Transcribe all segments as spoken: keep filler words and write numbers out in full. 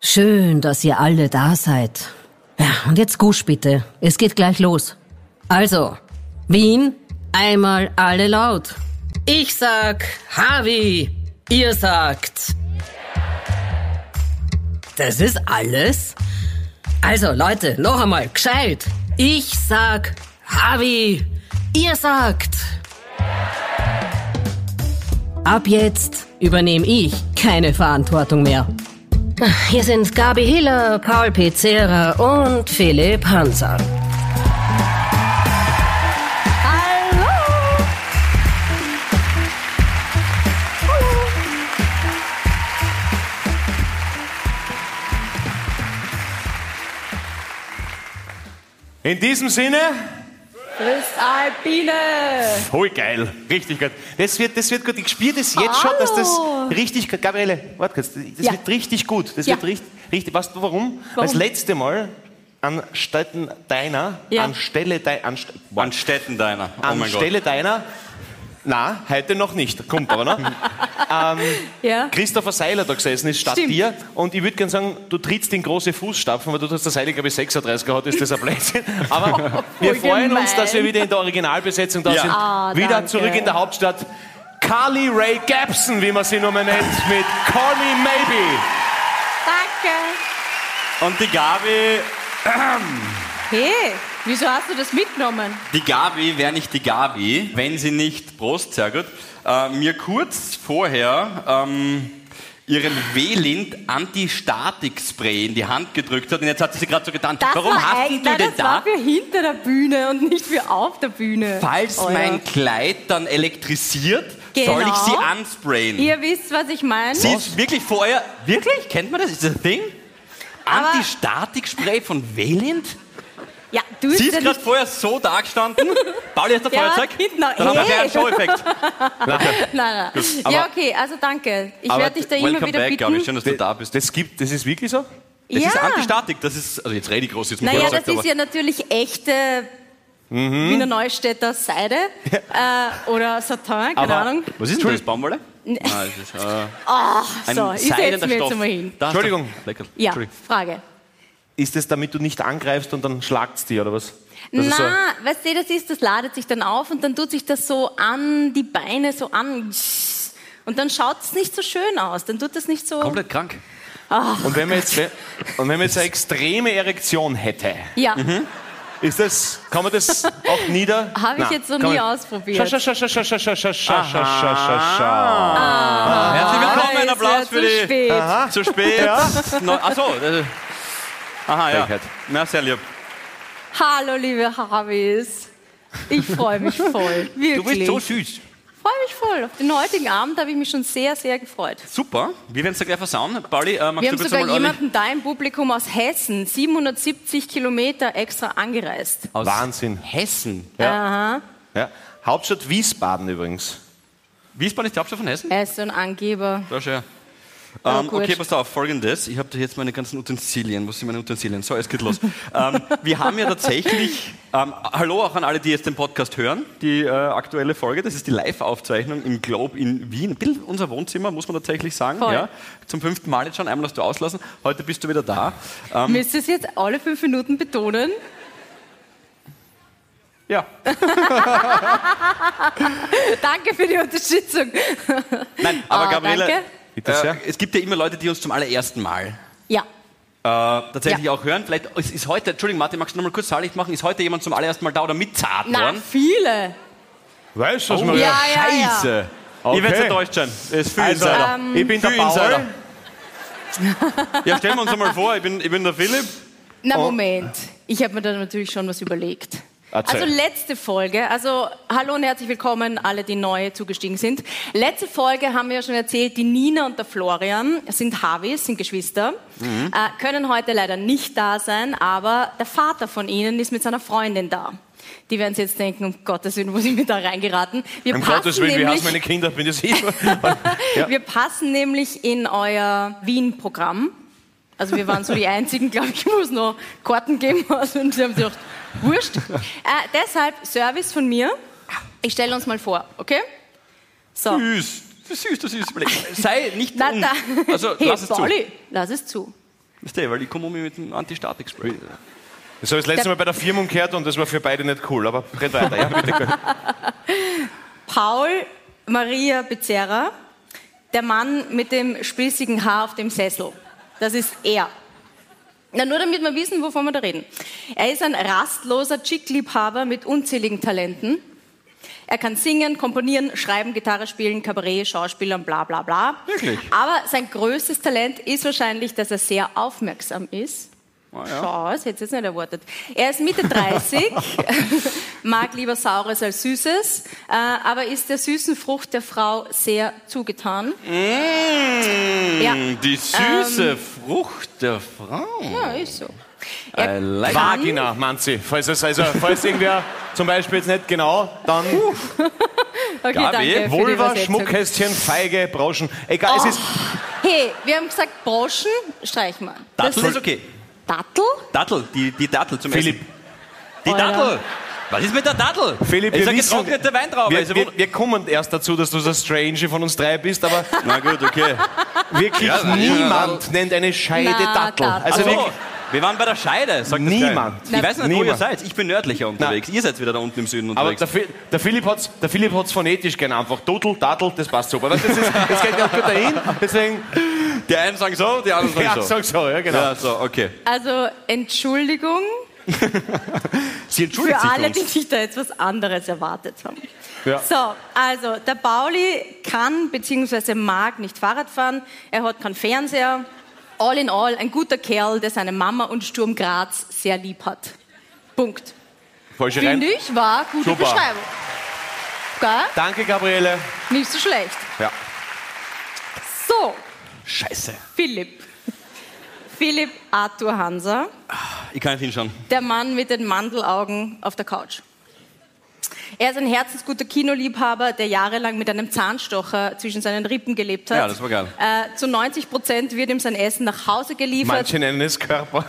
Schön, dass ihr alle da seid. Ja, und jetzt Gusch bitte. Es geht gleich los. Also, Wien, einmal alle laut. Ich sag Harvey, ihr sagt... Das ist alles? Also, Leute, noch einmal, gescheit. Ich sag Harvey, ihr sagt... Ab jetzt übernehme ich keine Verantwortung mehr. Hier sind Gabi Hiller, Paul Pizzera und Philipp Hanser. Hallo! Hallo! In diesem Sinne... Grüß Alpine! Voll geil, richtig gut. Das wird, das wird gut. Ich spüre das jetzt schon, dass das richtig gut... Gabriele, warte kurz. Das Ja. wird richtig gut. Das Ja. wird richtig, richtig... Weißt du warum? Warum? Weil das letzte Mal anstelle deiner... Ja. Anstelle deiner... Anst Anstätten deiner. Oh mein Gott. Anstelle deiner... Na, heute noch nicht. Kommt aber noch. ähm, Ja? Christopher Seiler da gesessen ist, statt Stimmt. dir. Und ich würde gerne sagen, du trittst in große Fußstapfen, weil du hast der Seiler, glaube ich, sechsunddreißig gehabt, ist das ein Blödsinn. Aber wir Voll freuen uns, gemein. dass wir wieder in der Originalbesetzung da Ja. sind. Ah, wieder danke. zurück in der Hauptstadt. Carly Rae Jepsen, wie man sie nun mal nennt, mit Call Me Maybe. Danke! Und die Gabi, Hey, wieso hast du das mitgenommen? die Gabi wäre nicht die Gabi, wenn sie nicht, Prost, sehr gut, äh, mir kurz vorher ähm, ihren Welint Anti-Statik-Spray in die Hand gedrückt hat und jetzt hat sie sie gerade so getan. Das Warum war hast eigentlich- du nein, denn das da? war für hinter der Bühne und nicht für auf der Bühne. Falls Oh ja. mein Kleid dann elektrisiert, Genau. soll ich sie ansprayen. Ihr wisst, was ich meine? Sie ist wirklich vorher, wirklich? Kennt man das? Ist das ein Ding? Aber- Anti-Statik-Spray von Welint? Ja, du Sie bist ist ja gerade nicht... vorher so dagestanden. Pauli, hast du Ja, Feuerzeug? hinten noch. Dann haben wir Hey. gleich einen Show-Effekt. Nein, nein. Ja, okay, also danke. Ich Aber werde dich da immer welcome wieder back, bitten. Gabi. Schön, dass du da bist. Das gibt, das ist wirklich so? Das ja. ist Anti-Statik. Das ist, also jetzt rede ich groß, jetzt muss Naja, man das sagen, ist ja natürlich echte Mhm. Wiener Neustädter Seide äh, oder Satin, keine aber, Ahnung. was ist denn das, Baumwolle? Nein, das ist äh, ein So, ich seidener setze mir jetzt Stoff. einmal hin. Da hast Entschuldigung. du- Lecker. Ja, Entschuldigung. Frage. Ist das, damit du nicht angreifst und dann schlagt es dir, oder was? Das ist so- Na, weißt du, das ist, das ladet sich dann auf und dann tut sich das so an die Beine so an. Und dann schaut es nicht so schön aus. Dann tut das nicht so. Komplett krank. Und wenn man jetzt, und wenn man jetzt eine extreme Erektion hätte, Ja, ist das, kann man das auch nieder... habe ich Nein, jetzt noch kann nie man- ausprobiert. Schau, schau, schau, schau, schau, schau, schau, schau, schau, schau, schau, schau. Ah, Herzlich willkommen, ein ist Applaus ja für zu die... spät. Aha. Zu spät. No, achso. Äh, aha, ja. Frechheit. Na, sehr lieb. Hallo, liebe Harveys. Ich freue mich voll. Wirklich. Du bist so süß. Ich freue mich voll. Auf den heutigen Abend habe ich mich schon sehr, sehr gefreut. Super. Wir werden es da gleich versauen. Pauli, äh, magst Wir du haben bitte sogar mal ordentlich- jemanden da im Publikum aus Hessen, siebenhundertsiebzig Kilometer extra angereist. aus Wahnsinn. Hessen. Aha. Ja. Hauptstadt Wiesbaden übrigens. Wiesbaden ist die Hauptstadt von Hessen? Er ist so ein Angeber. Ja, schön. Aber Ähm, gut. okay, pass auf, folgendes. Ich habe da jetzt meine ganzen Utensilien. Was sind meine Utensilien? So, es geht los. ähm, wir haben ja tatsächlich, ähm, hallo auch an alle, die jetzt den Podcast hören, die äh, aktuelle Folge, das ist die Live-Aufzeichnung im Globe in Wien. Ein bisschen unser Wohnzimmer, muss man tatsächlich sagen. Voll. Ja, zum fünften Mal jetzt schon, einmal hast du auslassen, heute bist du wieder da. Ähm, Müsst ihr es jetzt alle fünf Minuten betonen? ja. Danke für die Unterstützung. Nein, aber Ah, Gabriele, danke. Bitte sehr. äh, es gibt ja immer Leute, die uns zum allerersten Mal Ja. äh, tatsächlich Ja. auch hören. Vielleicht ist, ist heute, Entschuldigung Martin, magst du noch mal kurz Saallicht machen? Ist heute jemand zum allerersten Mal da oder mitzart Na, worden? viele. Weißt du, was Oh, man ja, ja, ja. Scheiße. Okay. Ich werde enttäuscht sein. Es ist viel Also, Insider. ich bin der Viel Paul. Insider. Ja, stellen wir uns einmal vor, ich bin, ich bin der Philipp. Na, Oh. Moment. Ich habe mir da natürlich schon was überlegt. Erzähl. Also letzte Folge, also hallo und herzlich willkommen, alle, die neu zugestiegen sind. Letzte Folge haben wir ja schon erzählt, die Nina und der Florian sind Harveys, sind Geschwister, Mhm. äh, können heute leider nicht da sein, aber der Vater von ihnen ist mit seiner Freundin da. Die werden sich jetzt denken, um Gottes Willen, wo sind wir da reingeraten? Wir Um passen Gottes Willen, wie nämlich- heißen meine Kinder? Bin das ich? Ja. Wir passen nämlich in euer Wien-Programm. Also wir waren so die Einzigen, glaube ich, wo es noch Karten geben muss. Und sie haben sich gedacht, wurscht. Äh, deshalb Service von mir. Ich stelle uns mal vor, okay? So. Süß. Süß, das ist überlegt. Sei nicht Na, un... da. Also, hey, lass es zu. Pauli, lass es zu. Wisst ihr, weil ich komme um mich mit dem Antistatik-Spray. Das habe ich das letzte Mal bei der Firmung gehört und das war für beide nicht cool, aber red weiter. Ja, bitte. Paul Maria Becerra, der Mann mit dem spießigen Haar auf dem Sessel. Das ist er. Na, nur damit wir wissen, wovon wir da reden. Er ist ein rastloser Chick-Liebhaber mit unzähligen Talenten. Er kann singen, komponieren, schreiben, Gitarre spielen, Kabarett, Schauspielern, bla bla bla. Wirklich? Aber sein größtes Talent ist wahrscheinlich, dass er sehr aufmerksam ist. Oh, ja. Schau, das hätte ich jetzt nicht erwartet. Er ist Mitte dreißig, mag lieber Saures als Süßes, äh, aber ist der süßen Frucht der Frau sehr zugetan. Mmh, Ja. Die süße ähm, Frucht der Frau. Ja, ist so. I Er like kann- Vagina, meint sie. Falls, es, also, falls irgendwer zum Beispiel jetzt nicht genau, dann Okay, Gabi, danke für die Vulva, Übersetzung. Schmuckkästchen, Feige, Broschen. Egal, Oh. es ist... Hey, wir haben gesagt Broschen, streich mal. Das Dattel ist okay. Dattel? Dattel, die, die Dattel zum Philipp. Essen. Die Alter. Dattel. Was ist mit der Dattel? Philipp, ist wir eine wissen- getrocknete Weintraube. Ist Wir, ja wir, wund- wir kommen erst dazu, dass du der Strange von uns drei bist, aber Na gut, okay. wirklich Ja, ja, niemand nennt eine Scheide Na, Dattel. Dattel. Also Ach so, wirklich, wir waren bei der Scheide, sagt das Niemand. gleich. Ich weiß nicht, wo ihr Niemand. seid. Ich bin nördlicher unterwegs. Ihr seid wieder da unten im Süden aber unterwegs. der, Fi- der Philipp hat es der Philipp hat's phonetisch gerne einfach. Dudel, Dattel, das passt super. Weißt du, Das, ist, das geht ganz gut dahin. Deswegen, Die einen sagen so, die anderen sagen ja, so. sag so, ja genau. Ja, so, okay. Also Entschuldigung Sie entschuldigt für sich alle, für die uns. sich da jetzt was anderes erwartet haben. Ja. So, also der Pauli kann bzw. mag nicht Fahrrad fahren, er hat keinen Fernseher. All in all ein guter Kerl, der seine Mama und Sturm Graz sehr lieb hat. Punkt. Falsche Rein. Finde ich, war eine gute Super. Beschreibung. Gell? Danke, Gabriele. Nicht so schlecht. Ja. So, Scheiße. Philipp. Philipp Arthur Hanser, Ich kann nicht hinschauen. der Mann mit den Mandelaugen auf der Couch. Er ist ein herzensguter Kinoliebhaber, der jahrelang mit einem Zahnstocher zwischen seinen Rippen gelebt hat. Ja, das war geil. Äh, zu neunzig Prozent wird ihm sein Essen nach Hause geliefert. Manche nennen es Körper.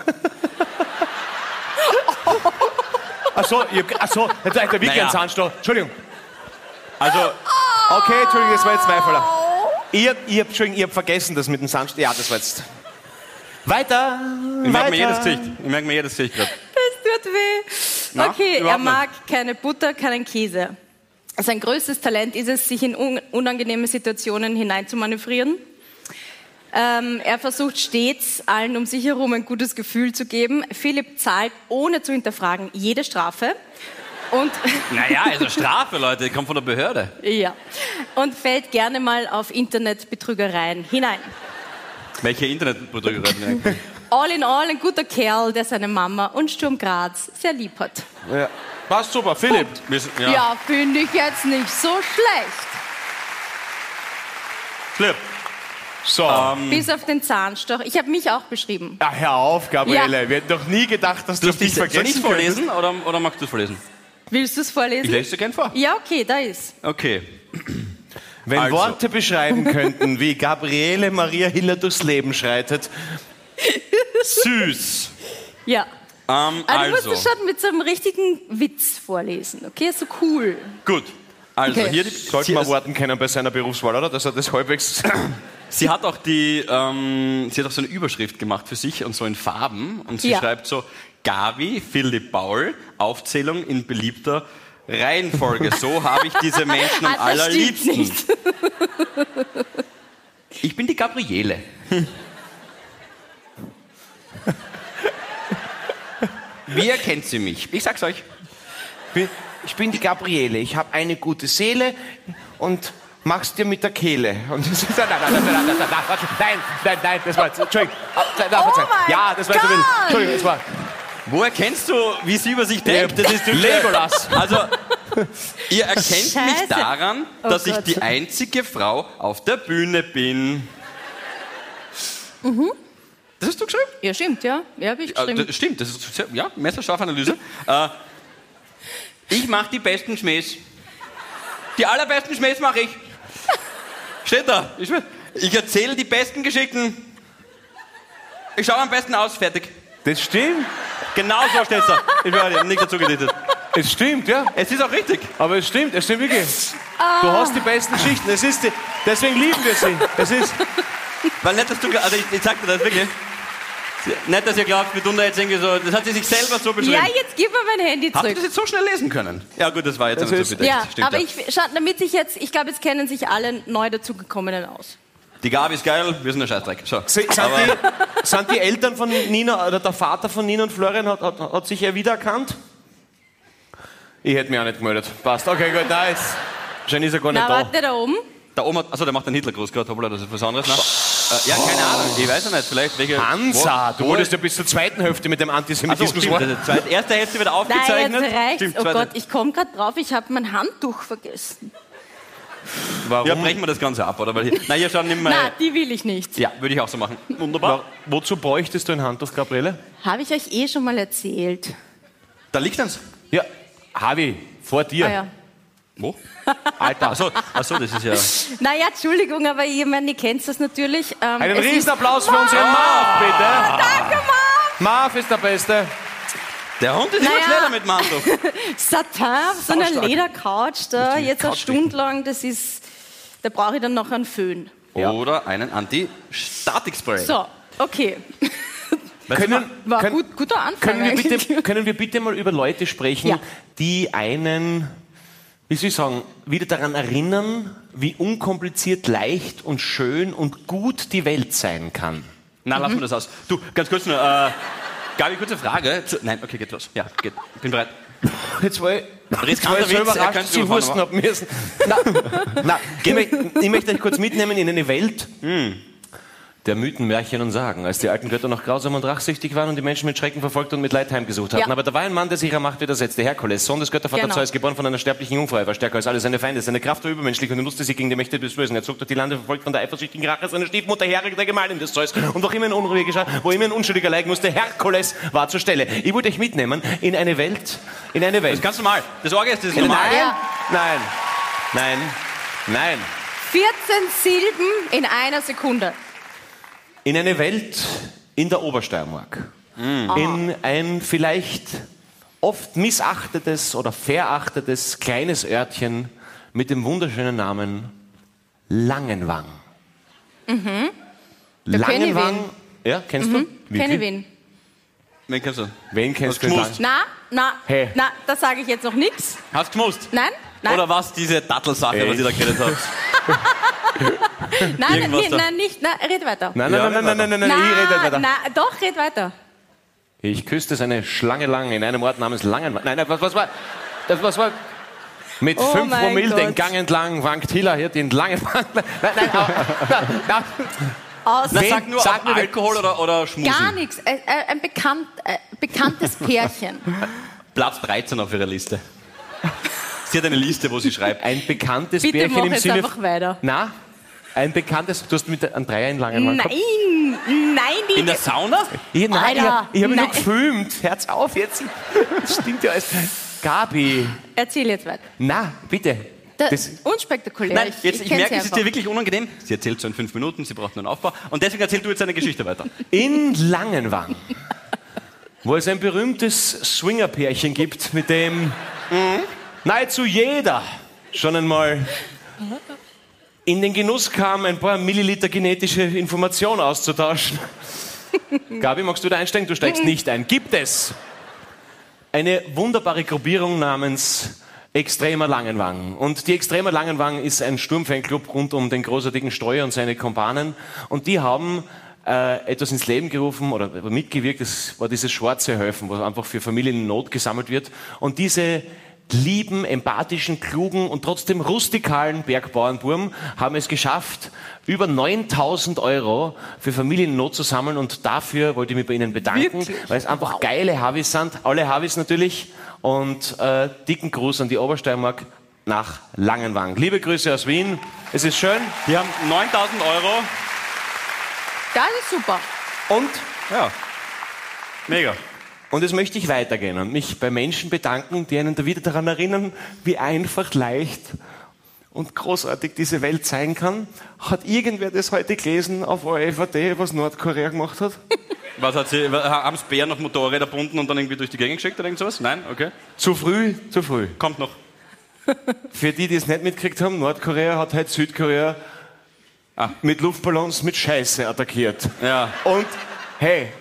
Achso, achso, jetzt hat er wirklich Naja. einen Zahnstocher. Entschuldigung. Also, Okay, Entschuldigung, das war jetzt mein Fehler. Ich hab, ich hab, Entschuldigung, ich hab vergessen, das mit dem Zahnstocher. Ja, das war jetzt. Weiter. ich merke mir jedes weiter. Gesicht. Ich merke mir jedes Gesicht gerade. Das tut weh. Na, Okay, er überhaupt nicht. mag keine Butter, keinen Käse. Sein größtes Talent ist es, sich in un unangenehme Situationen hineinzumanövrieren. Ähm, er versucht stets, allen um sich herum ein gutes Gefühl zu geben. Philipp zahlt, ohne zu hinterfragen, jede Strafe. Und, Naja, also Strafe, Leute, kommt von der Behörde. ja, und fällt gerne mal auf Internetbetrügereien hinein. Welche Internetbetrügereien eigentlich? All in all ein guter Kerl, der seine Mama und Sturm Graz sehr lieb hat. Ja. Passt super, Philipp. Wir sind- Ja, Ja. finde ich jetzt nicht so schlecht. Philipp. So. Ähm, Bis auf den Zahnstocher. Ich habe mich auch beschrieben. Ja, hör auf, Gabriele. Ja. Wir hätten doch nie gedacht, dass du Soll dich ich vergessen es vorlesen oder, oder magst du es vorlesen? Willst du es vorlesen? Ich lese dir gern vor. Ja, okay, da ist. Okay. Wenn Also. Worte beschreiben könnten, wie Gabriele Maria Hiller durchs Leben schreitet. Süß. Ja. Ähm, Aber du also, musst es schon mit so einem richtigen Witz vorlesen, okay? So cool. gut. Also, Okay. hier die, Sollte sie, man warten können bei seiner Berufswahl, oder? Dass er das halbwegs... sie hat auch die, ähm, sie hat auch so eine Überschrift gemacht für sich und so in Farben und sie Ja. schreibt so: Gabi, Philipp, Paul, Aufzählung in beliebter Reihenfolge. So habe ich diese Menschen am Ah, das stimmt allerliebsten. nicht. Ich bin die Gabriele. Wie erkennt sie mich? Ich sag's euch. Ich bin die Gabriele. Ich habe eine gute Seele und mach's dir mit der Kehle. Und das ist, nein, nein, nein, nein, nein, nein, nein, nein, nein, das war jetzt, Entschuldigung. Nein, nein, verzeihung. mein Ja, das war jetzt so wild. Gott. Entschuldigung, das war... Wo erkennst du, wie sie über sich denkt? Das ist Legolas. Also, ihr erkennt mich Scheiße. daran, Oh dass ich Gott. die einzige Frau auf der Bühne bin. Das hast du geschrieben? Ja, stimmt, ja. Ja, habe ich Ja, geschrieben. das stimmt, das ist sehr, ja, messerscharfe Analyse. äh, ich mache die besten Schmähs. Die allerbesten Schmähs mache ich. Steht da. Ich, ich erzähle die besten Geschichten. Ich schaue am besten aus, fertig. Das stimmt. Genau so steht es da. Ich habe nichts dazu gedichtet. Es stimmt, ja. Es ist auch richtig. Aber es stimmt, es stimmt wirklich. Du hast die besten Schichten. Es ist die, deswegen lieben wir sie. Es ist... Weil nicht, dass du, also ich, ich sag dir das wirklich. Nicht, dass ihr glaubt, wir tun da jetzt irgendwie so, das hat sie sich selber so beschrieben. Ja, jetzt gib mir mein Handy Habt ihr zurück. das jetzt so schnell lesen können? Ja gut, das war jetzt Das nicht ist- so bedeckt. Ja, Stimmt, aber ja. ich, schau, damit sich jetzt, ich glaube, jetzt kennen sich alle neu dazugekommenen aus. Die Gabi ist geil, wir sind der Scheißdreck. So. Sind die, sind die Eltern von Nina oder der Vater von Nina und Florian, hat, hat, hat sich er wiedererkannt? Ich hätte mich auch nicht gemeldet. Passt. Okay, gut, nice. Wahrscheinlich ist er gar nicht Na, da. warte da oben. Da oben hat, achso, der macht einen Hitlergruß gerade, hoppla, das ist was anderes. Ne? Äh, ja, keine Ahnung, ich weiß ja nicht, vielleicht welche... Hansa, wo- du wo- wolltest ja bis zur zweiten Hälfte mit dem Achso, Antisemitismus stimmt, machen. das ist zweite, erste Hälfte wird Nein, aufgezeichnet. jetzt reicht's. Stimmt, Oh zweite. Gott, ich komme gerade drauf, ich habe mein Handtuch vergessen. Warum? Ja, brechen wir das Ganze ab, oder? Weil hier, nein, hier schauen nicht Na, mehr... die will ich nicht. Ja, würde ich auch so machen. Wunderbar. Wo- Wozu bräuchtest du ein Handtuch, Gabriele? Habe ich euch eh schon mal erzählt. Da liegt eins. Ja, Harvey, vor dir. Ah, ja. Wo? Alter. Achso, achso, das ist ja... Naja, Entschuldigung, aber ich meine, ihr kennt das natürlich. Ähm, Einen es ist- Riesenapplaus für unseren Marv, bitte. Danke, Marv! Marv ist der Beste. Der Hund ist immer Naja. schneller mit dem Handtuch. Satin, so eine Saustark. Ledercouch da, jetzt eine Couch Stunde lang, das ist, da brauche ich dann noch einen Föhn. Ja. Oder einen Anti-Statik-Spray. So, okay. Weißt du, Können, War können, gut, guter Anfang können, wir eigentlich. bitte, können wir bitte mal über Leute sprechen, Ja. die einen, wie soll ich sagen, wieder daran erinnern, wie unkompliziert, leicht und schön und gut die Welt sein kann? Na, lassen wir das aus. Du, ganz kurz nur, äh, Gabi, kurze Frage. Zu, nein, okay, geht los. Ja, geht. Ich bin bereit. Jetzt war ich, Riskanter jetzt war ich so Witz, er überrascht, könnte dass ich überfahren, husten haben müssen. Na, na, ich, möchte, ich möchte euch kurz mitnehmen in eine Welt der Mythen, Märchen und Sagen, als die alten Götter noch grausam und rachsüchtig waren und die Menschen mit Schrecken verfolgt und mit Leid heimgesucht hatten. Ja. Aber da war ein Mann, der sich ihrer Macht widersetzte, Herkules, Sohn des Göttervaters Genau. Zeus, geboren von einer sterblichen Jungfrau. Er war stärker als alle seine Feinde. Seine Kraft war übermenschlich und er nutzte sie gegen die Mächte des Bösen. Er zog durch die Lande, verfolgt von der eifersüchtigen Rache seiner Stiefmutter Hera, der Gemahlin des Zeus. Und wo immer ein Unruhe geschah, wo immer ein Unschuldiger leiden musste, Herkules war zur Stelle. Ich wollte euch mitnehmen in eine Welt, in eine Das Welt. ist ganz normal. Das Orgel ist, das ist normal. Nein, Ja. nein, nein, nein. vierzehn Silben in einer Sekunde. In eine Welt in der Obersteiermark. In ein vielleicht oft missachtetes oder verachtetes kleines Örtchen mit dem wunderschönen Namen Langenwang. Mhm. Da kenn ich Langenwang. Ja, kennst du? Wie- Kenne wie- wen? Wen kennst du? Wen kennst du? Geschmust. Lang- Na, na, Hey. na, da sage ich jetzt noch nichts. Hast du gemusst? Nein, nein, Oder was, diese Dattelsache, Ey. was ihr da geredet habt? nein, nein, irgendwas nein, da? nein, nicht, nein, red weiter. Nein, Ja, nein, nein, nein, nein, nein, nein, Na, ich rede weiter. na, doch, red weiter. Ich küsste seine Schlange lang in einem Ort namens Langenwang. Nein, nein, was, was war? Das, was war? Mit Oh fünf mein Promille Gott. den Gang entlang wankt Hiller hier den Langenwang. Nein, nein, au, na, na. Aus Na, Wen- sag nur, sag ob mir, wer- Alkohol oder, oder Schmusen. gar nichts. Äh, äh, ein bekannt, äh, bekanntes Pärchen. Platz dreizehn auf ihrer Liste. Sie hat eine Liste, wo sie schreibt. Ein bekanntes Bitte Pärchen mach im jetzt Sinne. einfach weiter. Na? Ein bekanntes. Du hast mit einem Dreier in Langenwang gehabt. Nein, nein, die, In der Sauna? Ich, nein, ich, Alter, hab- ich habe mich nur nein. gefilmt. Herz auf jetzt. Das stimmt ja alles. Gabi. Erzähl jetzt weiter. Na, bitte. Da, Das, unspektakulär. Nein, jetzt, ich kenn's merke, es ist einfach. dir wirklich unangenehm. Sie erzählt so in fünf Minuten, sie braucht nur einen Aufbau. Und deswegen erzähl du jetzt eine Geschichte weiter. in Langenwang, wo es ein berühmtes Swingerpärchen gibt, mit dem nahezu jeder schon einmal in den Genuss kam, ein paar Milliliter genetische Information auszutauschen. Gabi, magst du da einsteigen? Du steigst nicht ein. Gibt es eine wunderbare Gruppierung namens Extremer Langenwang. Und die Extremer Langenwang ist ein Sturmfanclub rund um den großartigen Steuer und seine Kumpanen. Und die haben äh, etwas ins Leben gerufen oder mitgewirkt. Das war dieses schwarze Helfen, was einfach für Familien in Not gesammelt wird. Und diese lieben, empathischen, klugen und trotzdem rustikalen Bergbauernburm haben es geschafft, über neuntausend Euro für Familien in Not zu sammeln. Und dafür wollte ich mich bei Ihnen bedanken, Wirklich? weil es einfach geile Havis sind. Alle Havis natürlich. Und äh, dicken Gruß an die Obersteiermark nach Langenwang. Liebe Grüße aus Wien. Es ist schön. Die haben neuntausend Euro. Das ist super. Und, Ja, mega. und das möchte ich weitergehen und mich bei Menschen bedanken, die einen da wieder daran erinnern, wie einfach, leicht und großartig diese Welt sein kann. Hat irgendwer das heute gelesen auf O R F punkt A T, was Nordkorea gemacht hat? Was hat sie, haben sie Bären auf Motorräder gebunden und dann irgendwie durch die Gegend geschickt oder irgend sowas? Nein? Okay. Zu früh, zu früh. Kommt noch. Für die, die es nicht mitgekriegt haben, Nordkorea hat heute Südkorea ah, mit Luftballons mit Scheiße attackiert. Ja. Und hey,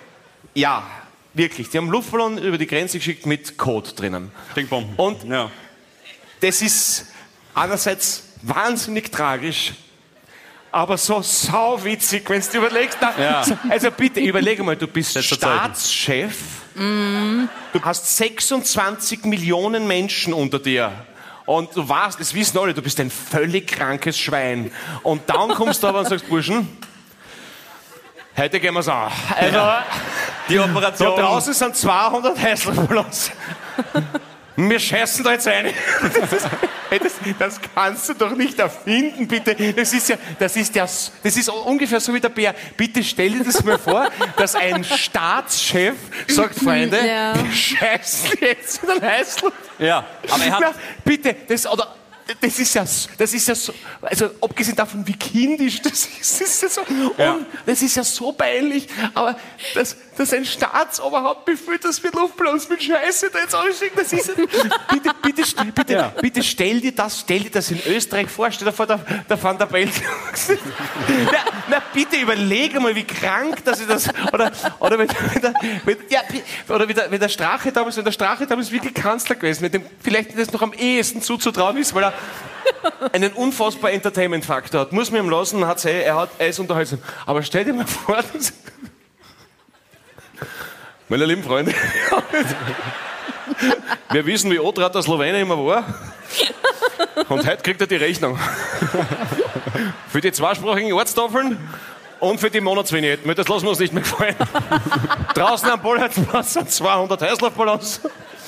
Ja, wirklich. Die haben Luftballon über die Grenze geschickt mit Code drinnen. Stinkbomben. Und ja. das ist einerseits wahnsinnig tragisch, aber so sauwitzig, wenn du überlegst. Na, Ja. Also bitte, überlege mal, du bist Letzter Staatschef, Mm. du hast sechsundzwanzig Millionen Menschen unter dir. Und du weißt, das wissen alle, du bist ein völlig krankes Schwein. Und dann kommst du aber und sagst, Burschen, heute gehen wir's an. Also, Die Operation. da draußen sind zweihundert Heißluftballons. Wir scheißen da jetzt rein. Das, ist, das, das kannst du doch nicht erfinden, bitte. Das ist ja, das ist ja, das ist ungefähr so wie der Bär. Bitte stell dir das mal vor, dass ein Staatschef sagt, Freunde, Ja. wir scheißen jetzt in den Heißluft. Ja, aber er hat... Ja, bitte, das, oder, das ist ja, das ist ja so, also abgesehen davon, wie kindisch das ist, das ist ja so, Ja. und das ist ja so peinlich, aber dass, dass ein Staatsoberhaupt befühlt, dass wir Luftballons mit Scheiße da jetzt ausschicken, das ist, bitte, bitte, stell- bitte, Ja. bitte stell dir das, stell dir das in Österreich vor, stell dir vor, der, der Van der Belt. na, na, bitte überlege mal, wie krank, dass ich das, oder, oder wenn, wenn der, wenn, ja, oder wie der, wenn der Strache damals, wenn der Strache damals wirklich Kanzler gewesen, mit dem vielleicht das noch am ehesten zuzutrauen ist, weil er einen unfassbar Entertainment-Faktor hat. Muss man ihm lassen, hat's eh, er, hat, er ist unterhaltsam. Aber stell dir mal vor, dass, meine lieben Freunde, wir wissen, wie Otrat der Slowene immer war. Und heute kriegt er die Rechnung. Für die zweisprachigen Ortstafeln und für die Monatsvignetten. Das lassen wir uns nicht mehr gefallen. Draußen am Bolheitsplatz sind zweihundert Heißluftballons.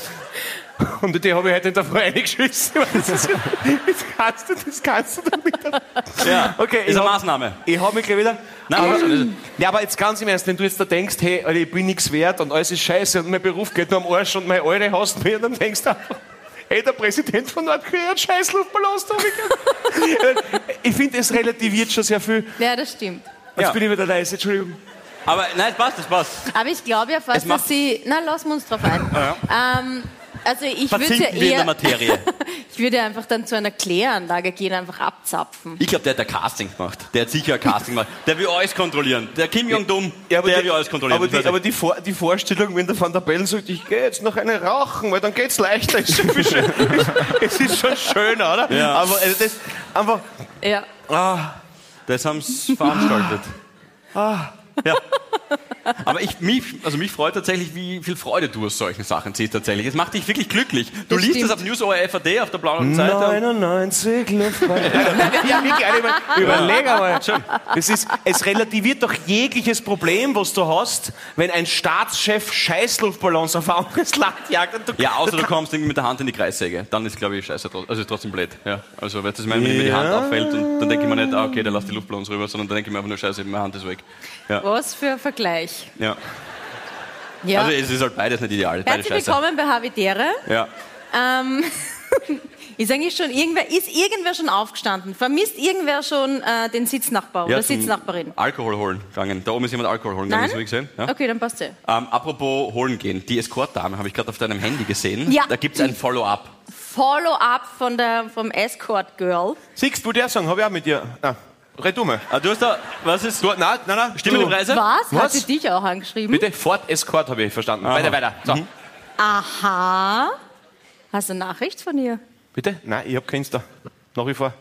Und die habe ich heute in der Früh reingeschissen. Das, ist- das, kannst du, das kannst du doch nicht. Ja, Okay, ist ich eine hab- Maßnahme. Ich habe mich gleich wieder... Nein, aber, aber- ja, aber jetzt ganz im Ernst, wenn du jetzt da denkst, hey, Alter, ich bin nichts wert und alles ist scheiße und mein Beruf geht nur am Arsch und meine Eure hasst mich, und dann denkst du einfach, hey, der Präsident von Nordkorea hat scheiß Luftballons da umgekehrt. Ich finde, es relativiert schon sehr viel. Ja, das stimmt. Jetzt Ja. bin ich wieder leise, Entschuldigung. Aber nein, es passt, es passt. Aber ich glaube ja Es fast, macht- dass sie... Na, lassen wir uns drauf ein. Ähm, also ich würde ja Verzinken wir in der eher... Materie. Ich würde einfach dann zu einer Kläranlage gehen, einfach abzapfen. Ich glaube, der hat ein Casting gemacht. Der hat sicher ein Casting gemacht. Der will alles kontrollieren. Der Kim Jong-dum, Ja, aber der die, will alles kontrollieren. Aber, Das die, weiß aber die, Vor, die Vorstellung, wenn der Van der Bellen sagt, ich gehe jetzt noch eine rauchen, weil dann geht's leichter. Ist schon viel schön. Es ist schon schöner, oder? Ja. Aber also das einfach... Ja. Ah, ich. Das haben sie veranstaltet. ah. Ja. Aber ich, mich, also mich freut tatsächlich, wie viel Freude du aus solchen Sachen ziehst tatsächlich. Es macht dich wirklich glücklich. Du Das liest stimmt. es auf News O R F A D auf der blauen Seite. neunundneunzig Luftballons. Ja, wirklich, einmal, überleg einmal. Das ist, es relativiert doch jegliches Problem, was du hast, wenn ein Staatschef Scheißluftballons auf ein anderes Land jagt. Und du, Ja, außer du kommst irgendwie mit der Hand in die Kreissäge. Dann ist, glaube ich, scheiße. tro- Also ist trotzdem blöd. Ja. Also, weißt du, ich meine, wenn mir die Hand Ja. auffällt, und dann denke ich mir nicht, ah, okay, dann lass die Luftballons rüber, sondern dann denke ich mir einfach nur, scheiße, meine Hand ist weg. Ja. Was für ein Vergleich. Ja. Ja. Also es ist halt beides nicht ideal. Beide Herzlich scheiße. willkommen bei Havidere. Ja. Ähm, ist eigentlich schon irgendwer, ist irgendwer schon aufgestanden? Vermisst irgendwer schon äh, den Sitznachbar oder Ja, zum Sitznachbarin? Alkohol holen gegangen. Da oben ist jemand Alkohol holen gegangen, Nein? hast du gesehen? Ja? Okay, dann passt ja. Ähm, apropos holen gehen, die Escort-Dame habe ich gerade auf deinem Handy gesehen. Ja. Da gibt es ein Follow-up. Follow-up von der, vom Escort Girl. Siehst du, der Song habe ich auch mit dir. Ah, red du mal. Ah, du hast da, was ist? Du, nein, nein, nein. Stimmen du. die Preise? Was? Hat Was? sie dich auch angeschrieben? Bitte, Ford Escort habe ich verstanden. Weiter, weiter. So. Aha. Hast du eine Nachricht von ihr? Bitte? Nein, ich habe kein Insta. Nach wie vor.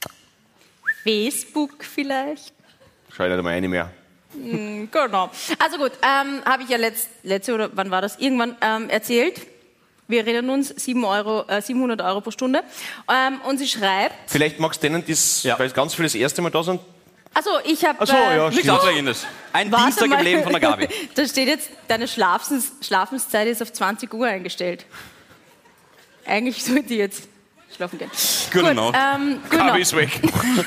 Facebook vielleicht? Schau nicht einmal eine mehr. Genau. Also gut, ähm, habe ich ja letzt, letzte oder wann war das? Irgendwann ähm, erzählt. Wir reden uns sieben Euro, äh, siebenhundert Euro pro Stunde. Ähm, und sie schreibt, Vielleicht magst du denen, das, Ja. weil ganz viele das erste Mal da sind. also ich habe... Ach so, ja, Nichts Aufregendes. Ein Dienstag im Leben von der Gabi. Da steht jetzt, deine Schlafens Schlafenszeit ist auf zwanzig Uhr eingestellt. Eigentlich sollte die jetzt schlafen gehen. Gute Nacht. ähm, gute Gabi Nacht. ist weg.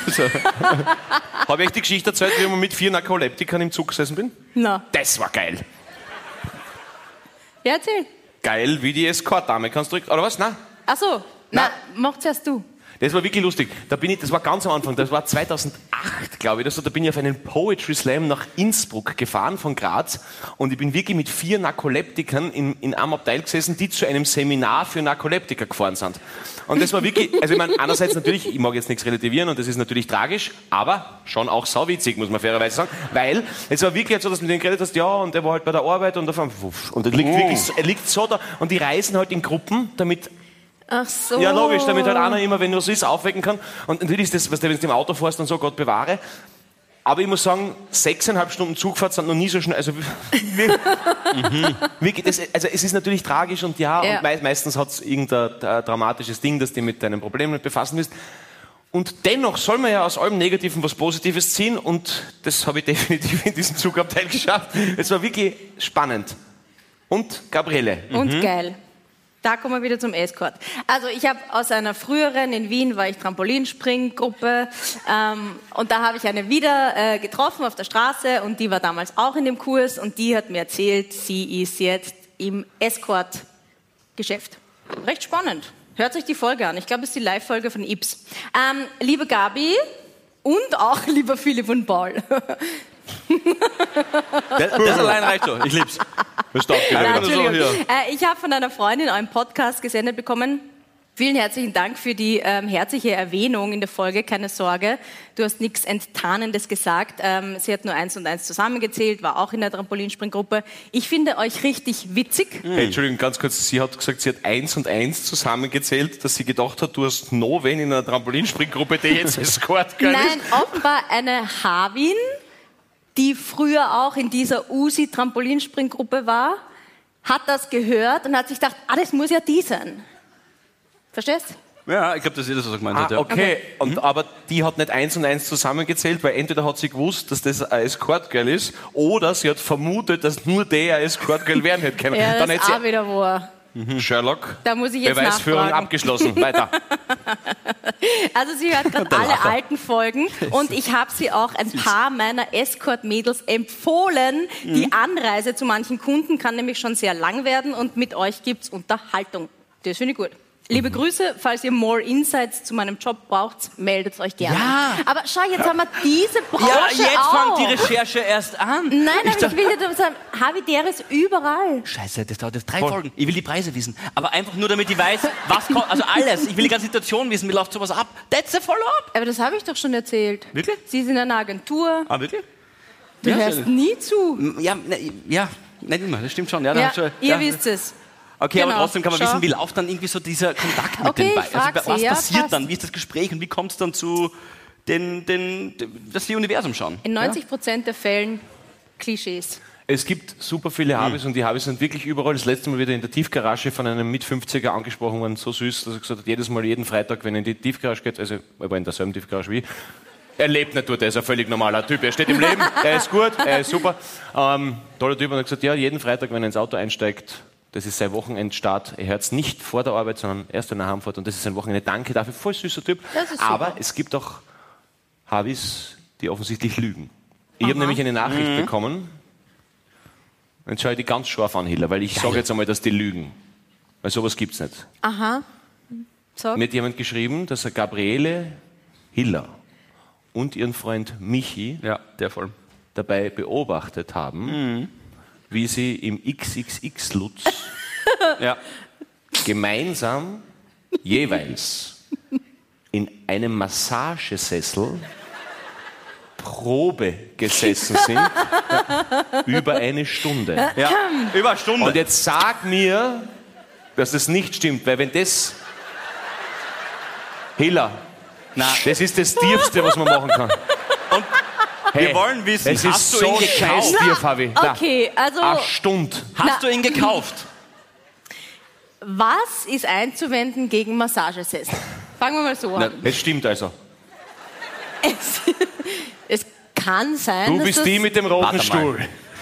Habe ich die Geschichte erzählt, wie ich mit vier Narkoleptikern im Zug gesessen bin? Na, Das war geil. ja, erzähl. Geil wie die Escort-Dame. Kannst du direkt, oder was? Nein. Ach so, na, mach zuerst du. Das war wirklich lustig. Da bin ich, das war ganz am Anfang, das war zweitausendacht, glaube ich. Das, da bin ich auf einen Poetry Slam nach Innsbruck gefahren von Graz und ich bin wirklich mit vier Narkoleptikern in, in einem Abteil gesessen, die zu einem Seminar für Narkoleptiker gefahren sind. Und das war wirklich, also ich meine, einerseits natürlich, ich mag jetzt nichts relativieren und das ist natürlich tragisch, aber schon auch sauwitzig, muss man fairerweise sagen, weil es war wirklich so, dass du mit denen geredet hast, ja, und der war halt bei der Arbeit und auf einmal, wuff, und er liegt Oh. wirklich, er liegt so da und die reisen halt in Gruppen, damit Ach so. ja, logisch, damit halt einer immer, wenn was ist, aufwecken kann. Und natürlich ist das, was du, wenn du im Auto fährst und so, Gott bewahre. Aber ich muss sagen, sechseinhalb Stunden Zugfahrt sind noch nie so schnell. Also, mhm. wirklich, das, also es ist natürlich tragisch und ja, Ja. und mei meistens hat es irgendein äh, dramatisches Ding, das dich mit deinem Problem nicht befassen willst. Und dennoch soll man ja aus allem Negativen was Positives ziehen und das habe ich definitiv in diesem Zugabteil geschafft. Es war wirklich spannend. Und Gabriele. Und geil. Da kommen wir wieder zum Escort. Also ich habe aus einer früheren, in Wien war ich Trampolinspringgruppe ähm, und da habe ich eine wieder äh, getroffen auf der Straße und die war damals auch in dem Kurs und die hat mir erzählt, sie ist jetzt im Escort-Geschäft. Recht spannend. Hört sich die Folge an. Ich glaube, es ist die Live-Folge von Ips. Ähm, liebe Gabi und auch lieber Philipp und Paul. Das, das allein reicht schon. Ich lieb's. Bist du auch Ja, gewählt? Entschuldigung. so, äh, ich habe von einer Freundin einen Podcast gesendet bekommen. Vielen herzlichen Dank für die ähm, herzliche Erwähnung in der Folge. Keine Sorge, du hast nichts Enttarnendes gesagt. Ähm, sie hat nur eins und eins zusammengezählt, war auch in der Trampolinspringgruppe. Ich finde euch richtig witzig. Hey, Entschuldigung, ganz kurz. Sie hat gesagt, sie hat eins und eins zusammengezählt, dass sie gedacht hat, du hast noch wen in einer Trampolinspringgruppe, der jetzt Escort geil Nein, ist. offenbar eine Havin, die früher auch in dieser U S I-Trampolinspringgruppe war, hat das gehört und hat sich gedacht, ah, das muss ja die sein. Verstehst? Ja, ich glaube, das ist das, was er gemeint Ah, hat. Ja. okay. Und, aber die hat nicht eins und eins zusammengezählt, weil entweder hat sie gewusst, dass das ein Escort-Girl ist, oder sie hat vermutet, dass nur der ein Escort-Girl werden hätte können. Ja, Dann das ist hätte auch wieder wahr. sie Sherlock, Da muss ich jetzt Beweisführung nachfragen. abgeschlossen. Weiter. Also sie hört gerade Der alle Lacher. alten Folgen und ich habe sie auch ein paar meiner Escort-Mädels empfohlen. Die Anreise zu manchen Kunden kann nämlich schon sehr lang werden und mit euch gibt's Unterhaltung. Das finde ich gut. Liebe Grüße, falls ihr more Insights zu meinem Job braucht, meldet euch gerne. Ja. Aber schau, jetzt haben wir diese Branche Ja, jetzt auch. fängt die Recherche erst an. Nein, nein, ich ich, dachte, will dir sagen, Havidere ist überall. Scheiße, das dauert jetzt drei Folgen. Ich will die Preise wissen. Aber einfach nur, damit ich weiß, was kommt. Also alles. Ich will die ganze Situation wissen. Wie läuft sowas ab? That's a Follow-up. Aber das habe ich doch schon erzählt. Wirklich? Sie sind in einer Agentur. Ah, wirklich? Du Ja, hörst sehr- nie zu. Ja, ne, ja, nicht immer. Das stimmt schon. Ja, da Ja, hast du- ihr ja. wisst es. Okay, aber Genau. trotzdem kann man Schau. wissen, wie läuft dann irgendwie so dieser Kontakt mit Okay, den ich beiden? frag Also, sie, was ja, passiert passt. dann? Wie ist das Gespräch und wie kommt es dann zu den, den, dass sie Universum schauen? In neunzig Prozent der Fällen Klischees. Es gibt super viele Habis und die Habis sind wirklich überall. Das letzte Mal wieder in der Tiefgarage von einem Mit-fünfziger angesprochen worden, so süß, dass er gesagt hat, jedes Mal, jeden Freitag, wenn er in die Tiefgarage geht, also er war in derselben Tiefgarage wie ich, er lebt nicht dort, er ist ein völlig normaler Typ. Er steht im Leben, er ist gut, er ist super. Ähm, toller Typ und er hat gesagt, ja, jeden Freitag, wenn er ins Auto einsteigt, das ist sein Wochenendstart. Er hört es nicht vor der Arbeit, sondern erst wenn er heimfährt und das ist sein Wochenende. Danke dafür, voll süßer Typ. Das ist super. Aber es gibt auch Habis, die offensichtlich lügen. Ich habe nämlich eine Nachricht bekommen. Jetzt schaue ich die ganz scharf an, Hiller, weil ich sage jetzt einmal, dass die lügen. Weil sowas gibt es nicht. Aha. So. Mir hat jemand geschrieben, dass er Gabriele Hiller und ihren Freund Michi Ja, der voll. dabei beobachtet haben, wie sie im X X X-Lutz Ja. gemeinsam jeweils in einem Massagesessel Probe gesessen sind über eine Stunde. ja. Über eine Stunde. Und jetzt sag mir, dass das nicht stimmt, weil wenn das... Hiller, Na. das ist das Tiefste, was man machen kann. Und Hey, wir wollen wissen, es hast ist du ihn so gekauft? scheiß dir, Fabi. Na, Okay, also Eine Stunde. Hast du ihn gekauft? was ist einzuwenden gegen Massagesessel? Fangen wir mal so an. Es stimmt also. Es, es kann sein, Du dass bist das, die mit dem roten Warte mal. Stuhl.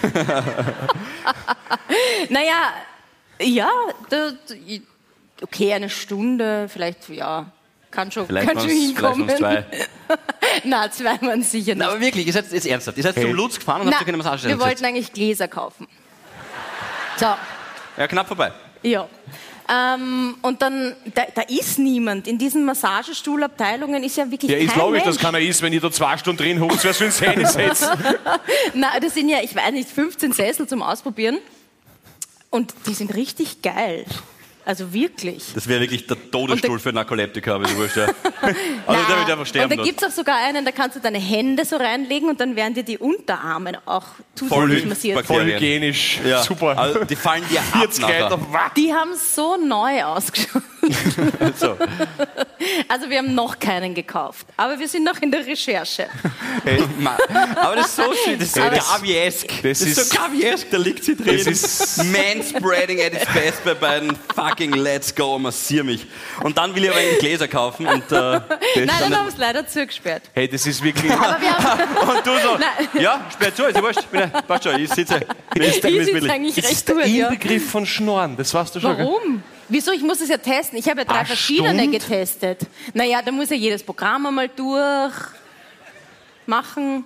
Naja, ja, da, okay, eine Stunde, vielleicht, ja, kann schon, Vielleicht kann waren schon es vielleicht hinkommen. waren's zwei. Na, zwei waren sicher nicht. Na, aber wirklich, ihr seid jetzt ernsthaft. Ihr seid Hey. zum Lutz gefahren und Na, habt euch eine Massage wir gesetzt. wollten eigentlich Gläser kaufen. So, Ja, knapp vorbei. ja. Ähm, und dann, da, da ist niemand. In diesen Massagestuhlabteilungen ist ja wirklich Ja, kein ist logisch, Mensch. dass keiner ist, wenn ihr da zwei Stunden drin huckt, wer soll ins Handy setzen? Nein, das sind ja, ich weiß nicht, fünfzehn Sessel zum Ausprobieren. Und die sind richtig geil. Also wirklich. Das wäre wirklich der Todesstuhl für Narkoleptiker, aber ist wurscht, ja. Also Nein. da wird einfach sterben Und da gibt es auch sogar einen, da kannst du deine Hände so reinlegen und dann werden dir die Unterarme auch zusätzlich Voll massiert. Bakterien. Voll hygienisch, Ja. super. Also, die fallen dir ab vierzig nachher. Leute, was? Die haben so neu ausgeschaut. So. Also wir haben noch keinen gekauft, aber wir sind noch in der Recherche. Hey, Mann. Aber das ist so schön, das ist so Hey, das- Gavi-esque. Das, das ist ist- so Gavi-esque, da liegt sie drin. Das ist- Manspreading at its best bei beiden fucking Let's Go, massier mich. Und dann will ich aber eigentlich Gläser kaufen und, äh, Nein, dann haben wir es leider zugesperrt. Hey, das ist wirklich... Aber wir haben, und du so, Nein. ja, sperr zu, ist ja wurscht. Bitte, passt schon, ich sitze. Ich ich sitze eigentlich Das recht ist der gut, ja. Inbegriff von Schnorren, das weißt du schon. gell? Warum? Wieso? Ich muss es ja testen. Ich habe ja drei Eine verschiedene Stunde? getestet. Naja, da muss ja jedes Programm einmal durch machen.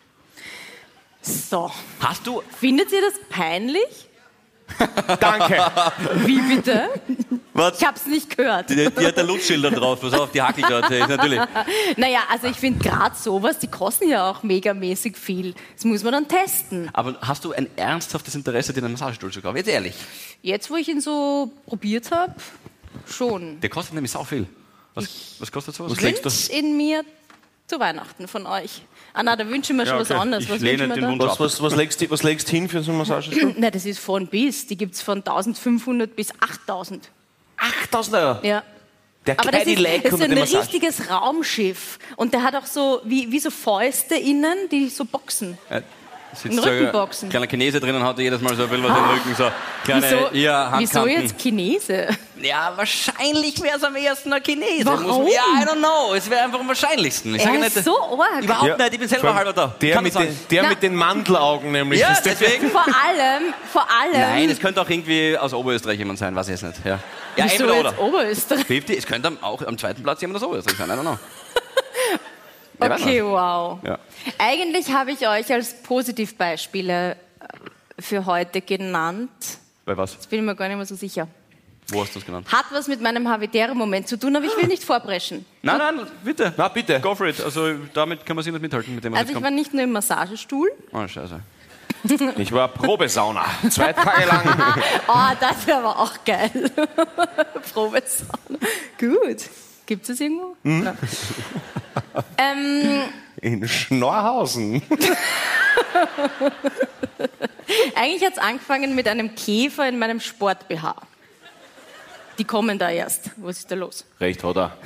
So. Hast du, Findet ihr das peinlich? Danke. Wie bitte? was? Ich habe es nicht gehört. Die, die hat der Lutzschilder drauf, pass auf, die hackelt dort, hey, natürlich. Naja, also ich finde gerade sowas, die kosten ja auch megamäßig viel. Das muss man dann testen. Aber hast du ein ernsthaftes Interesse, dir einen Massagestuhl zu kaufen? Jetzt ehrlich. Jetzt, wo ich ihn so probiert habe, schon. Der kostet nämlich sau viel. Was, was kostet sowas? Was legst du? Wünsch in mir zu Weihnachten von euch. Ah nein, da wünsche ich mir schon Ja, was okay. anderes. Ich Was lehne wünschen wir den da? Wunsch Was, was, was, legst du, was legst du hin für so einen Massagestuhl? Nein, das ist von bis. Die gibt es von eintausendfünfhundert bis achttausend. achttausend Euro. Ja. Der Aber das ist, Cadillac das ist unter ein dem Massage. richtiges Raumschiff. Und der hat auch so, wie, wie so Fäuste innen, die so boxen. Äh, sitzt Ein so ein Rückenboxen. kleiner Chinese drinnen, hat jedes Mal so ein bisschen was im Rücken, so kleine Wieso, ja, wieso Handkanten. jetzt Chinese? Ja, wahrscheinlich wäre es am ersten ein Chinese. Warum? Muss, ja, I don't know. Es wäre einfach am wahrscheinlichsten. Ich Er sage ist nicht, so arg. überhaupt Ja. nicht, ich bin selber Vor allem halber da. Der, Kann mit man den, sagen. der Na. mit den Mandelaugen nämlich. Ja, Das ist der- deswegen. Vor allem, vor allem. Nein, es könnte auch irgendwie aus Oberösterreich jemand sein, weiß ich jetzt nicht. Ja, ja Wieso entweder jetzt oder. Oberösterreich? fünfzig, es könnte auch am zweiten Platz jemand aus Oberösterreich sein, I don't know. Ja, weiß Okay, nicht. wow. Ja. Eigentlich habe ich euch als Positivbeispiele äh, für heute genannt. Bei was? Jetzt bin ich mir gar nicht mehr so sicher. Wo hast du es genannt? Hat was mit meinem Habitäre-Moment zu tun, aber ich will nicht vorpreschen. Nein, nein, bitte. Na, bitte. Go for it. Also damit kann man sich nicht mithalten mit dem, was Also jetzt ich war kommt. nicht nur im Massagestuhl. Oh, scheiße. Ich war Probesauna. Zwei Tage lang. Oh, das wäre aber auch geil. Probesauna. Gut. Gibt es das irgendwo? Ja. ähm, In Schnorrhausen. eigentlich hat es angefangen mit einem Käfer in meinem Sport-B H. Die kommen da erst. Was ist da los? Recht hat er.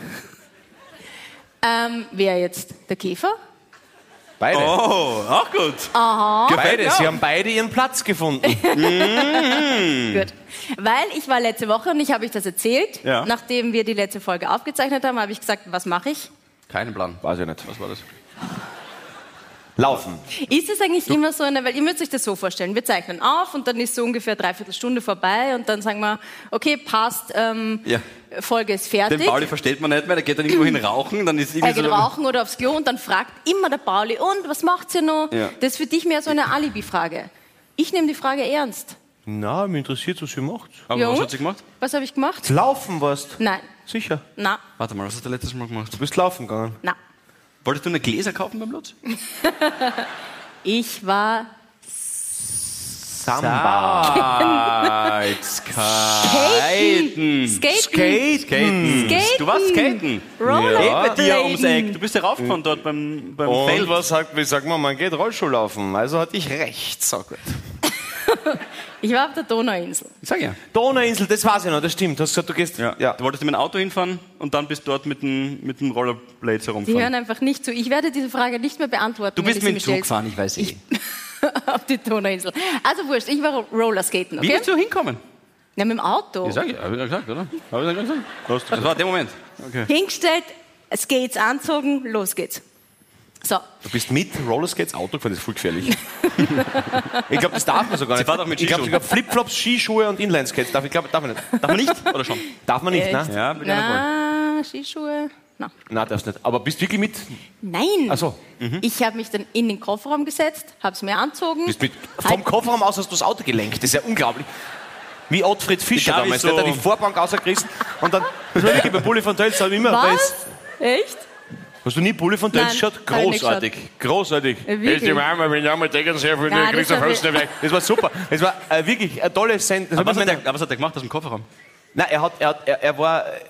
Ähm, wer jetzt? Der Käfer? Beide. Oh, auch gut. beide. mir Sie auch. haben beide ihren Platz gefunden. Gut. Weil ich war letzte Woche und ich habe euch das erzählt. Ja. Nachdem wir die letzte Folge aufgezeichnet haben, habe ich gesagt, was mache ich? Keinen Plan. Weiß ich nicht. Was war das? Laufen. Ist es eigentlich immer so eine, weil ihr müsst euch das so vorstellen, wir zeichnen auf und dann ist so ungefähr dreiviertel Stunde vorbei und dann sagen wir, okay, passt, ähm, Ja. Folge ist Den fertig. Pauli versteht man nicht mehr, der geht dann irgendwo hin rauchen, dann ist Er irgendwie geht so... rauchen oder aufs Klo und dann fragt immer der Pauli, und was macht's ihr noch? Ja. Das ist für dich mehr so eine Alibi-Frage. Ich nehme die Frage ernst. Na, mich interessiert, was sie macht. Aber Ja, was und? hat sie gemacht? Was habe ich gemacht? Laufen warst. Nein. Sicher. Na, Warte mal, was hast du letztes Mal gemacht? Du bist laufen gegangen. na. Wolltest du eine Gläser kaufen beim Lutz? Ich war Samba. Skaten. Skaten. Skaten. Skaten. Du warst skaten. Rollerbladen. Eh bei dir ums Eck. Du bist ja raufgefahren dort beim, beim Und Feld. was sagt, wie sagt man, man geht Rollschuh laufen. Also hatte ich recht. So gut. Ich war auf der Donauinsel. Ich sag ja. Donauinsel, das weiß ich noch, das stimmt. Du hast gesagt, du gehst. Ja. Ja. Du wolltest mit dem Auto hinfahren und dann bist du dort mit dem, mit dem Rollerblades Die herumfahren. hören einfach nicht zu. Ich werde diese Frage nicht mehr beantworten. Du bist wenn mit ich dem sie Zug mir gefahren, ich weiß eh. stellt. Auf die Donauinsel. Also wurscht, ich war Rollerskaten, Wie okay? bist du hinkommen? Ja, mit dem Auto. Ich sag ja, hab ich ja gesagt, oder? Hab ich ja gesagt? Das war der Moment. Okay. Hingestellt, Skates anzogen, los geht's. So, Du bist mit Rollerskates Auto gefahren, das ist voll gefährlich. Ich glaube, das darf man sogar Sie nicht. fährt auch mit ich glaube Skischuhen. sogar Flipflops, Skischuhe und Inlineskates. Darf ich glaube, darf man nicht. Darf man nicht? Oder schon? Darf man nicht, Echt? ne? Ja, bin ich nicht wohl. na, Skischuhe, na. Nein, darfst nicht. Aber bist du wirklich mit? Nein. Ach so. Ich habe mich dann in den Kofferraum gesetzt, habe es mir anzogen. Bist mit vom Kofferraum aus hast du das Auto gelenkt. Das ist ja unglaublich. Wie Ottfried Fischer Die damals. so Der hat die Vorbank rausgerissen und dann, das war wirklich bei Bulli von Tölz, habe ich immer, weil es- Was? Echt? hast du nie Bulli von Tölz Nein, geschaut? hab ich nicht Großartig, großartig. Ja, wirklich? Ist die Mama, wenn ich einmal denken sehr viel, Nein, dann kriegst du das hab ich- Fürsten. Das war super. Das war äh, wirklich eine tolle Sendung. Aber was, hat der, aber was hat der gemacht aus dem Kofferraum? Nein, er, hat, er, hat, er, er war äh,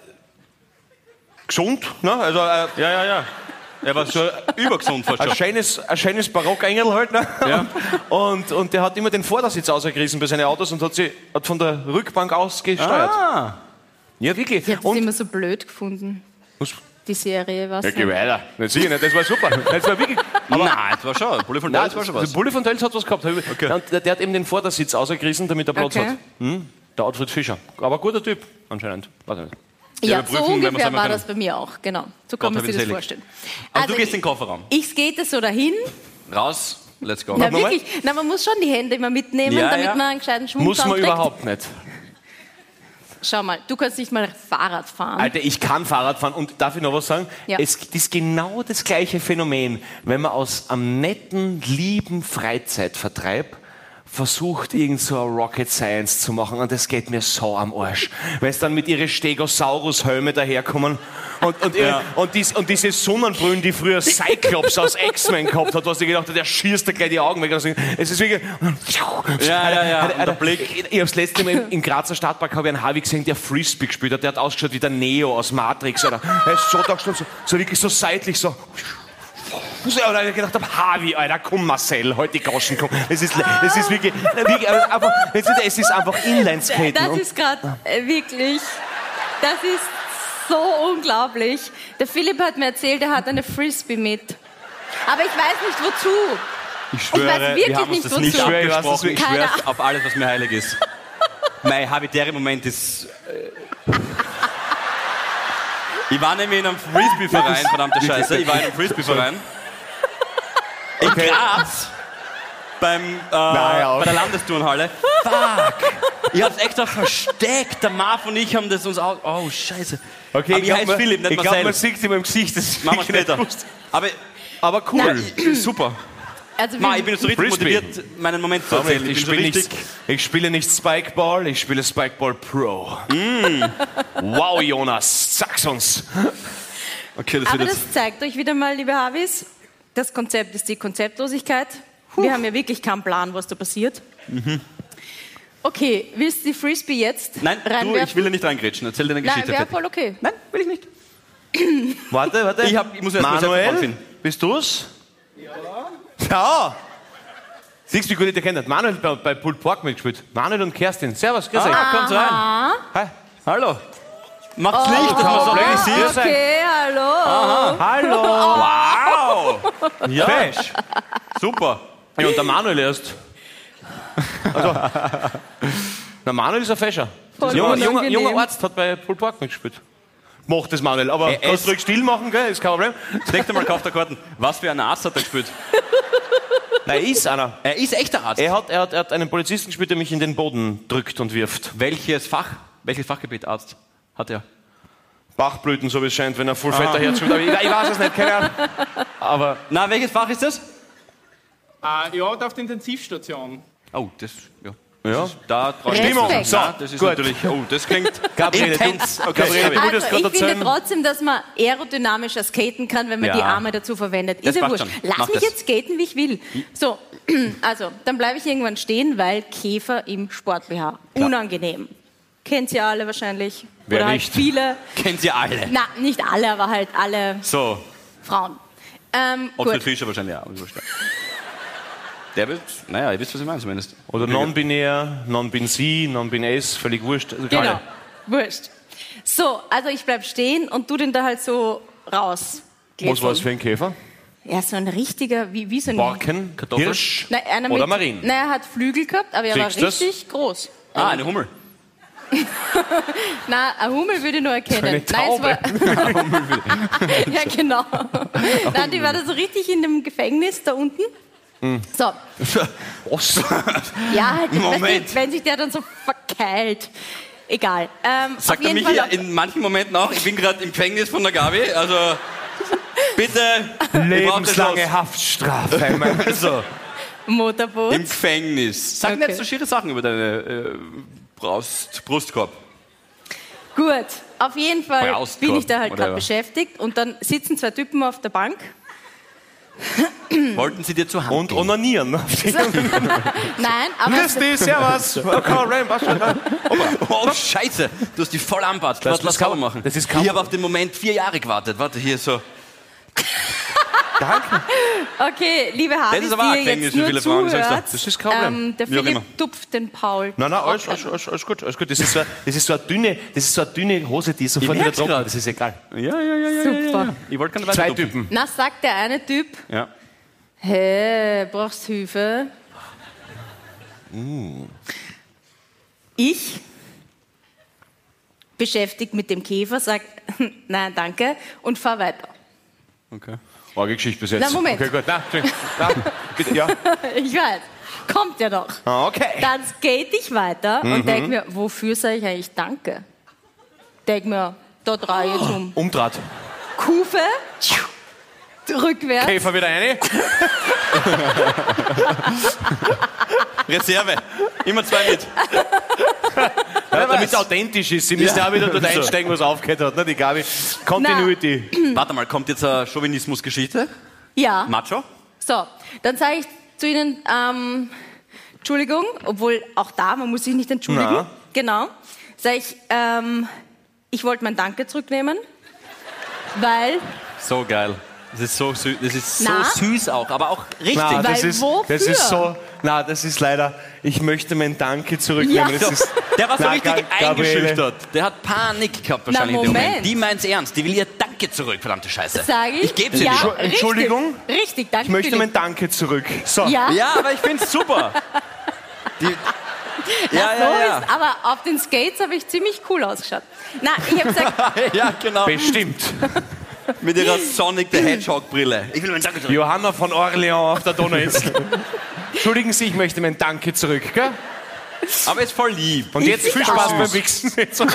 gesund, ne? Also äh, Ja, ja, ja. Er war so übergesund fast ein schon. schönes, ein schönes Barockengel halt. Ne? Ja. Und, und der hat immer den Vordersitz ausgerissen bei seinen Autos und hat, sie, hat von der Rückbank aus gesteuert. Ah. Ja, wirklich. Ich habe das Und, immer so blöd gefunden, was, die Serie. Was ja, geh weiter. Nicht sicher, nicht. Das war super. Das war wirklich. Aber nein, das war schon. Bulli von Nein, Tölz war schon was. der Bulli von Tölz hat was gehabt. Okay. Und der, der hat eben den Vordersitz ausgerissen, damit er Platz Okay. hat. Hm? Der Ottfried Fischer. Aber ein guter Typ, anscheinend. Weiß ich nicht. Ja, überprüfen, so wenn wir's ungefähr einmal war können. das bei mir auch, genau. So kann man Gott sich hab das ihn vorstellen. Aber du gehst in den Kofferraum. Ich skate so dahin. Raus, let's go. Na nochmal? wirklich, na, man muss schon die Hände immer mitnehmen, Ja, damit ja. man einen gescheiten Schwung Muss man trägt. überhaupt nicht. Schau mal, du kannst nicht mal Fahrrad fahren. Alter, ich kann Fahrrad fahren und darf ich noch was sagen? Ja. Es ist genau das gleiche Phänomen, wenn man aus einem netten, lieben Freizeitvertreib versucht, irgend so eine Rocket Science zu machen und das geht mir so am Arsch. Weil es dann mit ihren Stegosaurus-Helme daherkommen und, und, ihre, Ja. und, dies, und diese Sonnenbrillen, die früher Cyclops aus X-Men gehabt hat, was du gedacht hast, der schießt da gleich die Augen weg. Es ist wirklich... Ja, ja, ja. Hat- Und hat- der Blick. Ich, ich habe das letzte Mal im, im Grazer Stadtpark habe ich einen Harvey gesehen, der Frisbee gespielt hat. Der hat ausgeschaut wie der Neo aus Matrix. Alter. Er ist so da gestanden, so, so wirklich so seitlich, so... So, und ich gedacht habe, Harvey, Alter, komm Marcel, heute die Goschen, komm. Es ist, es ist wirklich, wirklich einfach, es ist, es ist einfach Inlineskaten. Das Und- ist gerade äh, wirklich, das ist so unglaublich. Der Philipp hat mir erzählt, er hat eine Frisbee mit. Aber ich weiß nicht wozu. Ich schwöre, weiß wirklich wir haben uns nicht, das wozu. nicht Ich schwöre, ich weiß abgesprochen. das Ich wirklich. schwöre auf alles, was mir heilig ist. Mein habitäre Moment ist... Äh, ich war nämlich in einem Frisbee-Verein, verdammte Scheiße. Ich war in einem Frisbee-Verein. In Graz. Beim, äh, ja. bei der Landesturnhalle. Fuck! Ich hab's extra versteckt. Der Marv und ich haben das uns auch... Oh, scheiße. Okay, Aber ich ich glaub, heiße man- Philipp, nicht ich glaube, man Marcel. sieht immer im Gesicht, das Machen wir ich nicht später. gewusst. Aber, Aber cool. na, super. Also Ma, wir- ich bin so richtig Frisbee. motiviert, meinen Moment zu Sorry, erzählen. ich, bin so spiele richtig... nicht, ich spiele nicht Spikeball, ich spiele Spikeball Pro. Wow, Jonas, sag's uns. Okay, das Aber wird jetzt... das zeigt euch wieder mal, liebe Havis, das Konzept ist die Konzeptlosigkeit. Wir haben ja wirklich keinen Plan, was da passiert. Okay, willst du die Frisbee jetzt Nein, du, reinwerfen? ich will dir nicht reingrätschen. Erzähl dir eine Nein, Geschichte. wäre fertig. voll okay. Nein, will ich nicht. Warte, warte. Ich hab- ich muss erst mal selbst Manuel, rausfinden. bist du's? Ja. Ja. Siehst du, wie gut ich dich kenne? Manuel hat bei, bei Pulled Pork mitgespielt. Manuel und Kerstin. Servus, grüß euch. Ah, kommt rein. Hi. Hallo. Macht's Licht, dass man so okay. richtig sieht. Okay, hallo. Hallo. Wow. Ja, Fesch. super. Ja, und der Manuel erst. Also, der Manuel ist ein Fescher. Voll Junger, junger, unangenehm. junger Arzt hat bei Pulled Pork mitgespielt. Macht das Manuel, aber Er kannst ist- du ruhig still machen, gell? Ist kein Problem. Das nächste Mal kauft er Karten. Was für ein Arzt hat er gespielt? Nein, er ist einer. Er ist echter Arzt. Er hat, er, hat, er hat einen Polizisten gespielt, der mich in den Boden drückt und wirft. Welches Fach, welches Fachgebiet Arzt hat er? Bachblüten, so wie es scheint, wenn er voll fetter Herz spielt. Aber ich, ich weiß es nicht, keine Ahnung. Aber Na, welches Fach ist das? Ah, ja, und auf der Intensivstation. Oh, das, ja. ja. Da traue ich Stimmung. mich nicht. So, Na, das ist gut. natürlich, oh, das klingt Gabriele, du- intens. Okay, Gabriele, du- Gabi. das Also gerade ich finde erzählen? trotzdem, dass man aerodynamischer skaten kann, wenn man Ja. die Arme dazu verwendet. Das Ist ja passt wurscht. schon. Lass Mach mich das. jetzt skaten, wie ich will. So, also, dann bleibe ich irgendwann stehen, weil Käfer im Sport-B H. Unangenehm. Kennt ihr alle wahrscheinlich. Wer Oder halt nicht? viele. Kennt ihr alle. Na, nicht alle, aber halt alle So, Frauen. Ähm, Ottfried gut. Fischer wahrscheinlich auch. Der wird, naja, ihr wisst, was ich meine zumindest. Oder non-binär, non-bin-sie, non-bin-es, völlig wurscht. Also Genau, alle. wurscht. So, also ich bleib stehen und du den da halt so raus. Was war es für ein Käfer? Ja, so ein richtiger, wie, wie so ein... Barken, Kartoffel? Hirsch Nein, einer oder mit, Marien? Nein, er hat Flügel gehabt, aber er war Siehst du das? richtig groß. Ah, eine Hummel. Nein, ein Hummel würde ich noch erkennen. Eine Taube. Nein, es war ja, genau. Nein, die war da so richtig in dem Gefängnis da unten. Hm. So, Was? ja, halt, Moment. weißt du, wenn sich der dann so verkeilt. Egal. Ähm, Sagt auf er jeden mich Fall ja in manchen Momenten auch, ich bin gerade im Gefängnis von der Gabi, also bitte, ich brauch das Lebenslange los. Haftstrafe. mein- So. Motorboot. Im Gefängnis. Sag Okay. nicht so schiere Sachen über deine äh, Brust, Brustkorb. Gut, auf jeden Fall Braustkorb, bin ich da halt gerade whatever. beschäftigt und dann sitzen zwei Typen auf der Bank. Wollten sie dir zur Hand Und gehen? onanieren. Nein, aber Grüß dich, servus. Okay, Rain, was schon? Oh, Scheiße, du hast die voll anpasst. Das- Was, das was kann man kann- machen? das ist kaum- ich habe auf den Moment vier Jahre gewartet. Warte, hier so. Danke. okay, liebe Das Habis, ist aber auch die ihr Gefängnis jetzt für nur viele Frauen, sagst du. zuhört, Das ist kein Problem. ähm, der Wie auch Philipp immer. tupft den Paul. Nein, nein, alles, alles, alles, alles gut, alles gut. Das ist so, das ist so eine dünne, das ist so eine dünne Hose, die sofort wieder merk's trocken. grad. Das ist egal. Ja, ja, ja, ja. Super. Ja, ja. Ich wollte keine weiter Zwei tupfen. Typen. Na, sagt der eine Typ, Ja. hä, brauchst Hilfe? Ich, beschäftigt mit dem Käfer, sag, nein, danke, und fahr weiter. Okay. Arge Geschichte bis jetzt. Na, Moment. Okay, gut. Nein, Entschuldigung. Nein, bitte, ja. Ich weiß, kommt ja doch. Ah, okay. Dann skate ich weiter und denk mir, wofür sage ich eigentlich danke? Denk mir, da drehe ich jetzt um. Umdraht. Kufe, rückwärts. Käfer wieder rein. Reserve. Immer zwei mit. Ja, damit es authentisch ist. Sie müssen ja auch wieder dort einsteigen, was aufgehört hat. Ne, die Gabi. Continuity. Warte mal, kommt jetzt eine Chauvinismus-Geschichte? Ja. Macho? So, dann sage ich zu Ihnen, ähm, Entschuldigung, obwohl auch da, man muss sich nicht entschuldigen. Na. Genau. Sage ich, ähm, ich wollte mein Danke zurücknehmen, weil, So geil. Das ist so süß, das ist so Na? süß auch, aber auch richtig. Na, das Weil ist, wofür? das ist so. Na, das ist leider. Ich möchte mein Danke zurücknehmen. Ja. Das ist, Der war so Na, richtig Ga- Gabriele. eingeschüchtert. Der hat Panik gehabt wahrscheinlich Na, in dem Moment. Moment. Die meint's ernst. Die will ihr Danke zurück, verdammte Scheiße. sage ich, Ich geb's ihr ja, nicht. richtig, Entschuldigung? Richtig, danke. Ich möchte Philipp. mein Danke zurück. So. Ja, Ja, aber ich find's super. Die, ja, so ja, ist, aber auf den Skates habe ich ziemlich cool ausgeschaut. Na, ich habe gesagt, ja. Ja, genau. Bestimmt. Mit ihrer Sonic the Hedgehog Brille. Ich will mein Danke zurück. Johanna von Orleans auf der Donauinsel. Entschuldigen Sie, ich möchte mein Danke zurück. Gell? Aber ist voll lieb. Und jetzt viel find Spaß auch. beim Wichsen.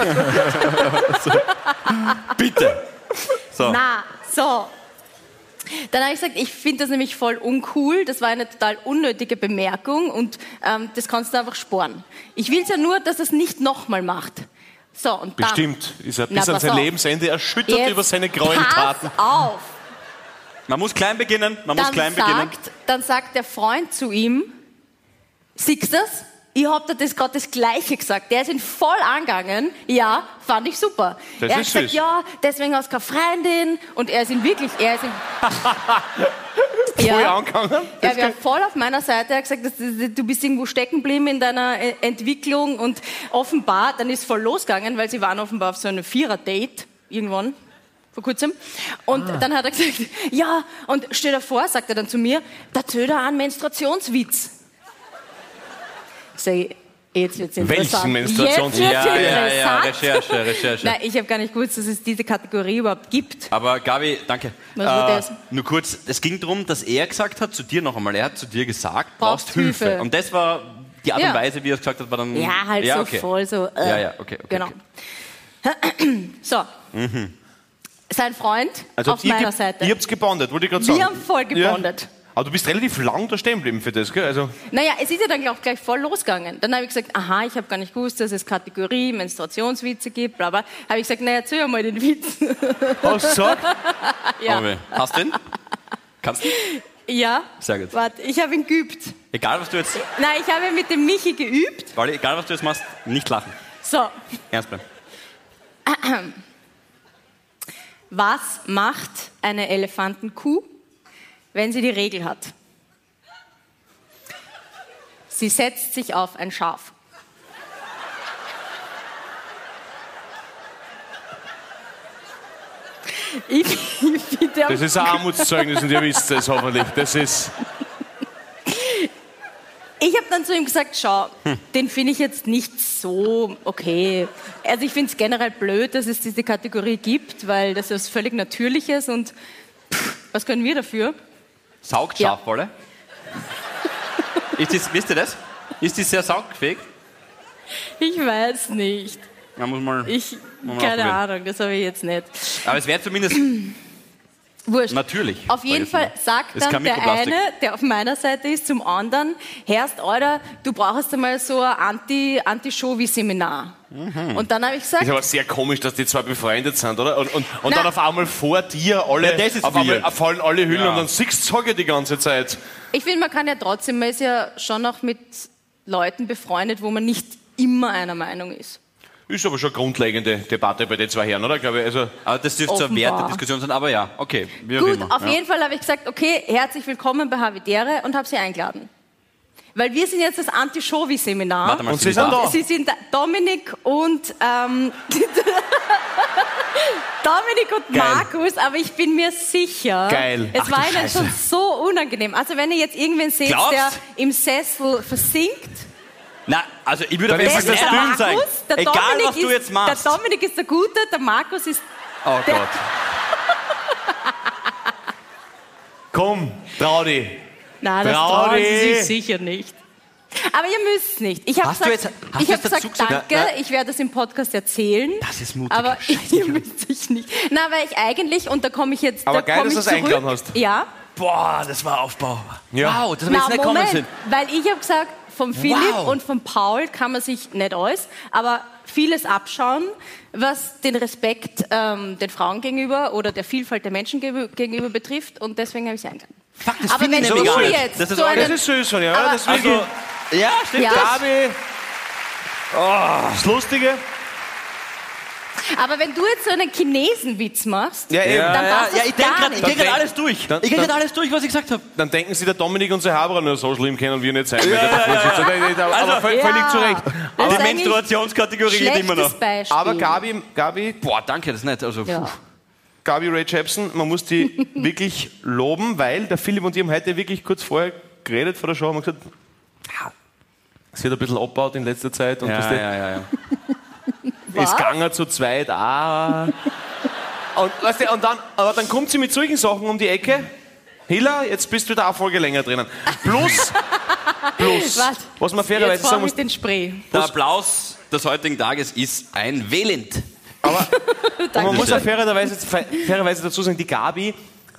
Bitte. So. na, so. Dann habe ich gesagt, ich finde das nämlich voll uncool. Das war eine total unnötige Bemerkung und ähm, das kannst du einfach sparen. Ich will es ja nur, dass er es nicht nochmal macht. So, und dann, Bestimmt ist er Na, bis an pass sein auf. Lebensende erschüttert Jetzt über seine Gräueltaten. Pass auf. Man muss klein beginnen. Man muss Dann klein beginnen. sagt, dann sagt der Freund zu ihm, siehst du das? Ich hab dir das gerade das Gleiche gesagt. Der ist ihn voll angegangen. Ja, fand ich super. Das er hat ist gesagt, süß. ja, deswegen hast du keine Freundin. Und er ist ihn wirklich, er ist ihn... Voll ja, angegangen. er war voll auf meiner Seite. Er hat gesagt, dass, du bist irgendwo stecken geblieben in deiner äh, Entwicklung. Und offenbar, dann ist voll losgegangen, weil sie waren offenbar auf so einem Vierer-Date irgendwann. Vor kurzem. Und Ah. dann hat er gesagt, ja, und stell dir vor, sagt er dann zu mir, da erzählt er einen Menstruationswitz. Sag ich, jetzt wird's interessant. Welchen Menstruationswitz? Jetzt wird's Ja, ja, ja, interessant. Recherche, Recherche. Nein, ich habe gar nicht gewusst, dass es diese Kategorie überhaupt gibt. Aber Gabi, danke. Was war das? Nur kurz, es ging darum, dass er gesagt hat, zu dir noch einmal, er hat zu dir gesagt, Brauchst brauchst Hilfe. Hilfe. Und das war die Art Ja. und Weise, wie er es gesagt hat, war dann... Ja, halt so okay. voll so. Äh, Ja, ja, okay, okay, Genau. okay. So. Sein Freund auf ihr, meiner ge- Seite. Ihr habt's gebondet, wollte ich gerade sagen. Wir haben voll gebondet. Ja. Aber du bist relativ lang da stehen geblieben für das, gell? Also, Naja, es ist ja dann auch gleich voll losgegangen. Dann habe ich gesagt, aha, ich habe gar nicht gewusst, dass es Kategorie Menstruationswitze gibt, bla bla. Habe ich gesagt, naja, erzähl mal den Witz. hast du gesagt? Ja. Okay. Hast du ihn? Kannst du? Ja. Sehr gut. Warte, ich habe ihn geübt. Egal, was du jetzt... Nein, ich habe mit dem Michi geübt. Wally, egal, was du jetzt machst, nicht lachen. So, Ernst bleiben. was macht eine Elefantenkuh, wenn sie die Regel hat? Sie setzt sich auf ein Schaf. Ich, ich finde, Das ist ein Armutszeugnis und ihr wisst es hoffentlich. Das ist. ich habe dann zu ihm gesagt, schau, den finde ich jetzt nicht so okay. Also ich finde es generell blöd, dass es diese Kategorie gibt, weil das ist völlig Natürliches und pff, was können wir dafür? Saugt Ja. Schafwolle? Ist das, wisst ihr das? Ist die sehr saugfähig? Ich weiß nicht. Man muss mal... Ich, Mal keine ausprobieren. Ahnung, das habe ich jetzt nicht. Aber es wäre zumindest Wurscht. Natürlich. Auf jeden Fall sagt Es dann kann der Mikroplastik. eine, der auf meiner Seite ist, zum anderen, Herrst, Alter, du brauchst einmal so ein Anti, Anti-Show-Seminar. Mhm. Und dann habe ich gesagt, Ist aber sehr komisch, dass die zwei befreundet sind, oder? Und, und, und Na. dann auf einmal vor dir alle, Ja, das ist auf einmal weird. fallen alle Hüllen Ja. und dann siehst du die ganze Zeit. ich finde, man kann ja trotzdem, man ist ja schon noch mit Leuten befreundet, wo man nicht immer einer Meinung ist. Ist aber schon eine grundlegende Debatte bei den zwei Herren, oder? Glaube ich. Also, Aber das dürfte so eine Offenbar. Wertediskussion sein, aber ja, okay. Wie auch Gut, immer. auf ja. jeden Fall habe ich gesagt, okay, herzlich willkommen bei Havidere und habe sie eingeladen. Weil wir sind jetzt das Anti-Showy-Seminar. Warte mal, und sie sind da. Sie sind Dominik und ähm, Dominik und Geil. Markus, aber ich bin mir sicher, Geil. es Ach du war ihnen Scheiße. schon so unangenehm. Also wenn ihr jetzt irgendwen seht, Glaubst? der im Sessel versinkt, Na, also ich würde Dann aber ist jetzt es der das ehrlich Dünn sagen. Markus, der Egal, Dominik was du ist, jetzt machst. Der Dominik ist der Gute, der Markus ist... Oh der, Gott. komm, trau dich. Nein, das Trau trauen sie dich. sich sicher nicht. Aber ihr müsst nicht. Ich habe Hast du gesagt, jetzt- hast ich du hab jetzt dazu gesagt gesagt? danke, Na, ich werde das im Podcast erzählen. Das ist mutig. Aber Scheiße. ihr müsst sich nicht. Na, weil ich eigentlich, und da komme ich jetzt Aber da geil, komm dass ich du das zurück. eingeladen hast. Ja. Boah, das war Aufbau. Ja. Wow, das habe ich jetzt Na, nicht kommen Moment, sehen. weil ich habe gesagt, vom Philipp Wow. und vom Paul kann man sich nicht alles, aber vieles abschauen, was den Respekt ähm, den Frauen gegenüber oder der Vielfalt der Menschen ge- gegenüber betrifft, und deswegen habe ich sie eingeladen. Fuck, das Aber finde wenn ich du nämlich gar nicht. jetzt Das ist so auch- einen- Das ist süß von ihr, ja. Aber- Das ist wirklich. Also, ja, stimmt. Ja. Das. Gabi. Oh, das Lustige. Aber wenn du jetzt so einen Chinesenwitz machst, Ja, eben. dann ja, passt ja, das ich denke gar gerade nicht. ich denk grad Dann alles durch. dann- ich gehe dann- gerade alles durch, was ich gesagt habe. Dann denken sie, der Dominik und sein Haberer nur so schlimm kennen und wir nicht sein. Ja, ja, ja. Aber Also, völlig, ja. völlig zu Recht. Das Aber ist die eigentlich Menstruationskategorie geht immer schlechtes noch. Beispiel. Aber Gabi, Gabi, Boah, danke, das ist nicht. Also, Ja. puh. Gabi Ray Jepsen, man muss die wirklich loben, weil der Philipp und ich haben heute wirklich kurz vorher geredet vor der Show, haben gesagt, ja, sie hat ein bisschen abgebaut in letzter Zeit und Ja, das ja, ja, ja. ist gegangen zu zweit auch. Und, weißt du, und dann, aber dann kommt sie mit solchen Sachen um die Ecke. Hilla, jetzt bist du da eine Folge länger drinnen. Plus, plus, Warte, was man fairerweise jetzt sagen brauche muss, ich den Spray. Der Applaus des heutigen Tages ist ein Wählend. aber und man muss Dankeschön. auch fairerweise, fairerweise dazu sagen, die Gabi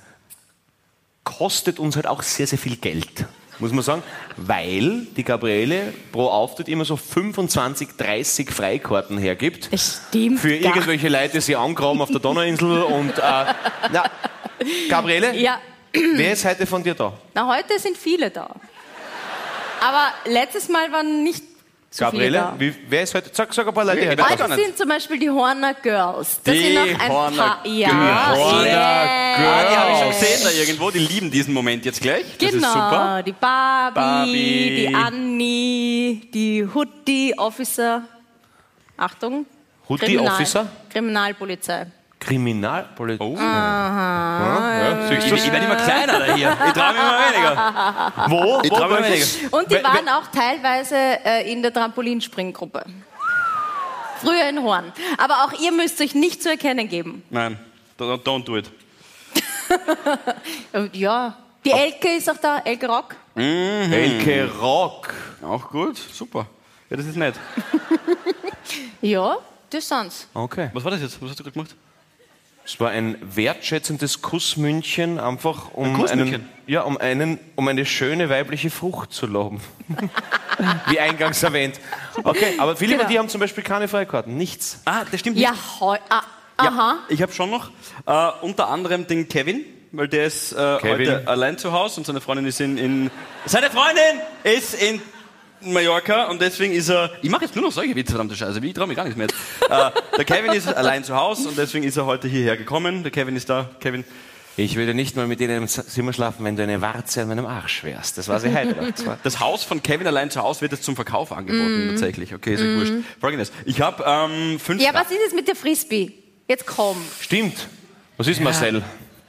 kostet uns halt auch sehr, sehr viel Geld. Muss man sagen, weil die Gabriele pro Auftritt immer so fünfundzwanzig, dreißig Freikarten hergibt. Das stimmt Für gar irgendwelche Leute, die sie angraben auf der Donauinsel. Und, äh, na, Gabriele, Ja, wer ist heute von dir da? na, heute sind viele da. Aber letztes Mal waren nicht so Gabriele, viele da. wie, wer ist heute? Sag, sag ein paar Leute, die Ich heute weiß da gar Heute sind. nicht. sind zum Beispiel die Horner Girls. Das Die sind noch ein Horner paar. Ja, Die Horner yeah. Girls. Ah, die habe ich schon gesehen da irgendwo. Die lieben diesen Moment jetzt gleich. Das Genau, ist super. die Barbie, Barbie. die Anni, die Hutti Officer. Achtung. Hutti Officer? Kriminalpolizei. Kriminalpolizei. Oh. Ja, siehst Ich, du's? ich werde immer kleiner da hier. Ich traue mich immer weniger. Wo? Ich Wo? traue mich immer Wo? weniger. Und die We- waren we- auch teilweise äh, in der Trampolinspringgruppe. Früher in Horn. Aber auch ihr müsst euch nicht zu erkennen geben. Nein, don't, don't do it. Äh, Ja. Die Elke ist auch da, Elke Rock. Elke Rock. Auch gut, super. Ja, das ist nett. Ja, das sind's. Okay. Was war das jetzt? Was hast du gerade gemacht? Es war ein wertschätzendes Kussmündchen, einfach um, Ein Kussmündchen? einen, ja, um, einen, um eine schöne weibliche Frucht zu loben. Wie eingangs erwähnt. Okay, aber viele Genau. von die haben zum Beispiel keine Freikarten. Nichts. Ah, das stimmt nicht. Ja, heu ah, aha. Ich habe schon noch äh, unter anderem den Kevin, weil der ist äh, Kevin. heute allein zu Hause und seine Freundin ist in, in seine Freundin ist in Mallorca und deswegen ist er. Ich mache jetzt nur noch solche Witze, verdammte Scheiße. Ich traue mich gar nicht mehr jetzt. äh, der Kevin ist allein zu Hause und deswegen ist er heute hierher gekommen. Der Kevin ist da. Kevin. Ich würde nicht mal mit denen im Zimmer schlafen, wenn du eine Warze an meinem Arsch wärst. Das war sie heute. Das war- Das Haus von Kevin allein zu Hause wird jetzt zum Verkauf angeboten, tatsächlich. Okay, ist ja wurscht. Folgendes. Ich habe ähm, fünf. Ja, was ist es mit der Frisbee? Jetzt komm. Stimmt. Was ist Marcel?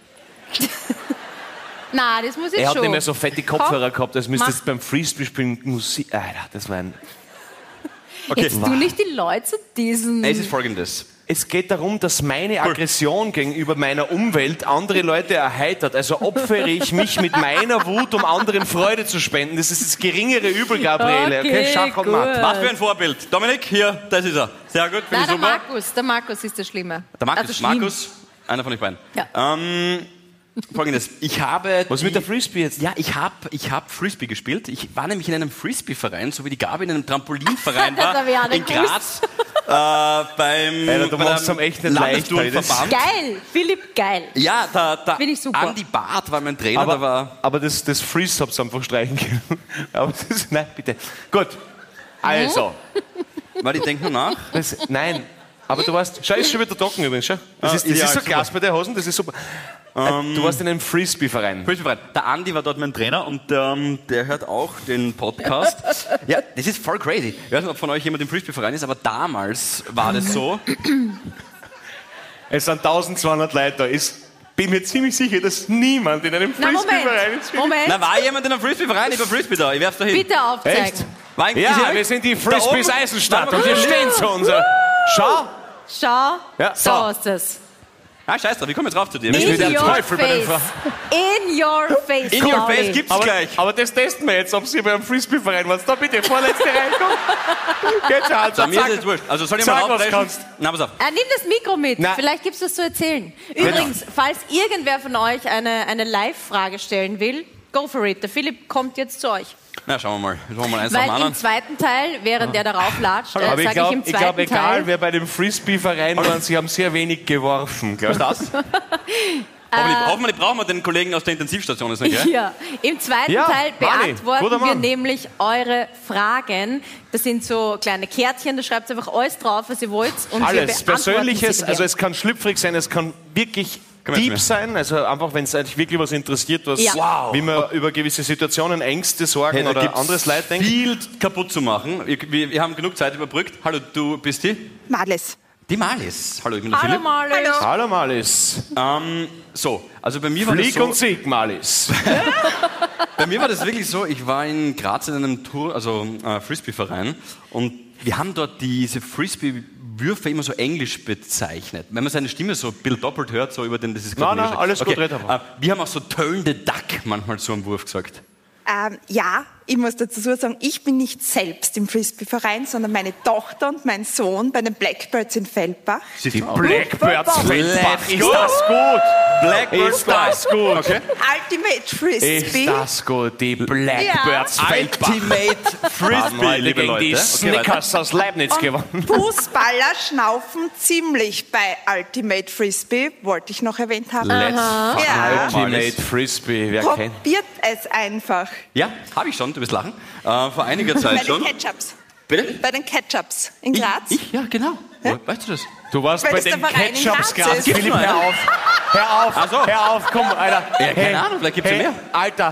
Na, das muss ich Er hat schon. nicht mehr so fette Kopfhörer Komm, gehabt, als müsste mach. es beim Frisbee-Spielen Musik. Alter, das war ein. Okay. Jetzt tu nicht die Leute zu diesen. Es ist folgendes. Es geht darum, dass meine Aggression gegenüber meiner Umwelt andere Leute erheitert. Also opfere ich mich mit meiner Wut, um anderen Freude zu spenden. Das ist das geringere Übel, Gabriele. Okay, Okay, Schach und gut. Matt. Was für ein Vorbild. Dominik, hier, das ist er. Sehr gut, finde Nein, ich der super. Markus. Der Markus ist der Schlimme. Der Markus, Also schlimm. Markus, einer von euch beiden. Ja. Ähm, Folgendes, ich habe... Was die, mit der Frisbee jetzt? Ja, ich habe ich hab Frisbee gespielt. Ich war nämlich in einem Frisbee-Verein, so wie die Gabi in einem Trampolinverein war, hab ich auch in nicht Graz, äh, beim, Alter, du bei machst am echt nicht leicht, Landesturnverband. Geil, Philipp, geil. Ja, da, da Finde ich super. Andi Barth war mein Trainer, Aber, da war... aber das, das Freeze hab's einfach streichen können. Aber das, nein, bitte. Gut. Also. Warte, ich denke nur nach. Das, nein. Aber du warst. Schau, ist schon wieder trocken übrigens. Schau. Das Ah, ist, das ideal, ist so super. Glas bei den Hosen, das ist super. Ähm, du warst in einem Frisbee-Verein. Frisbee-Verein. Der Andi war dort mein Trainer und ähm, der hört auch den Podcast. Ja, das ist voll crazy. Ich weiß nicht, ob von euch jemand im Frisbee-Verein ist, aber damals war das so. Es sind eintausendzweihundert Leute da. Ich bin mir ziemlich sicher, dass niemand in einem Na, Frisbee-Verein ist. Moment, Moment. Na, war jemand in einem Frisbee-Verein? Ich war Frisbee da. Ich werf's da hin. Bitte aufzeigen. Echt? War ein- Ja, ist wir sind die da Frisbees oben- Eisenstadt Warte und mal, wir stehen zu unser. Schau! Schau, Ja, so so. ist es. Ah, scheiß drauf, ich komme jetzt rauf zu dir. Das In wird ein your Teufel bei den face. In your face. In your Gabi. face gibt's Aber, gleich. aber das testen wir jetzt, ob Sie bei einem Frisbee-Verein waren. Da bitte, vorletzte Reihe, komm. Geht schon, also, Bei mir ist sag, es wurscht. Also soll ich sag, mal was aufbrechen? kannst. Na, pass auf. Ah, nimm das Mikro mit. Na. Vielleicht gibt's was zu erzählen. Übrigens, falls irgendwer von euch eine, eine Live-Frage stellen will, go for it. Der Philipp kommt jetzt zu euch. Na, schauen wir mal. Schauen wir mal eins nach dem Weil im anderen. zweiten Teil, während der darauf latscht, äh, Aber sage ich ich, glaube, im ich zweiten glaub, egal Teil... wer bei dem Frisbee-Verein war, sie haben sehr wenig geworfen. Glaub. Was ist das? Hoffentlich, hoffentlich brauchen wir den Kollegen aus der Intensivstation, ist nicht, gell? Ja, im zweiten Ja, Teil Mani, guter beantworten wir Mann. nämlich eure Fragen. Das sind so kleine Kärtchen, da schreibt einfach alles drauf, was ihr wollt. Und wir Alles, beantworten Persönliches, sie also gern. es kann schlüpfrig sein, es kann wirklich Komm jetzt deep mit. sein, also einfach, wenn es euch wirklich was interessiert, was, Ja. Wow. wie man über gewisse Situationen, Ängste, Sorgen Hey, da oder gibt's anderes Leid denkt. viel kaputt zu machen. Wir, wir, wir haben genug Zeit überbrückt. Hallo, du bist die? Madles. Die Malis. Hallo, ich bin der Hallo Philipp. Marlies. Hallo Malis. Ähm, so, also bei mir war das Flieg so, und Sieg, Malis. bei mir war das wirklich so, ich war in Graz in einem Tour, also äh, Frisbee-Verein und wir haben dort diese Frisbee-Würfe immer so englisch bezeichnet. Wenn man seine Stimme so ein bisschen doppelt hört, so über den, das ist Nein, glaub ich, nein, alles gut, red einfach. Äh, wir haben auch so Turn the Duck manchmal zu einem Wurf gesagt. Ähm, ja, ich muss dazu sagen, ich bin nicht selbst im Frisbee-Verein, sondern meine Tochter und mein Sohn bei den Blackbirds in Feldbach. Die Blackbirds Feldbach. Ist Gut. das gut? Blackbird Ist das gut? Okay. Ultimate Frisbee. Ist das gut? Die Blackbirds Feldbach. Ultimate Haben Frisbee, heute liebe gegen Leute. die Okay, Snickers aus Leibniz gewonnen. Fußballer schnaufen ziemlich bei Ultimate Frisbee, wollte ich noch erwähnt haben. Let's fucking Ja. Ultimate Frisbee, wer kennt? Probiert es einfach. Ja, habe ich schon, du wirst lachen. Äh, vor einiger Bei Zeit den schon. Ketchups. Bitte? Bei den Ketchups in Ich, Graz. ich? Ja, genau. Weißt du das? Du warst Weil bei das der den Verein in Ketchups Graz Graz. ist. Philipp, hör auf. Hör auf. Ach so. Hör auf, komm, Alter. Ja, keine Ahnung, vielleicht gibt's ja hey, mehr. Alter.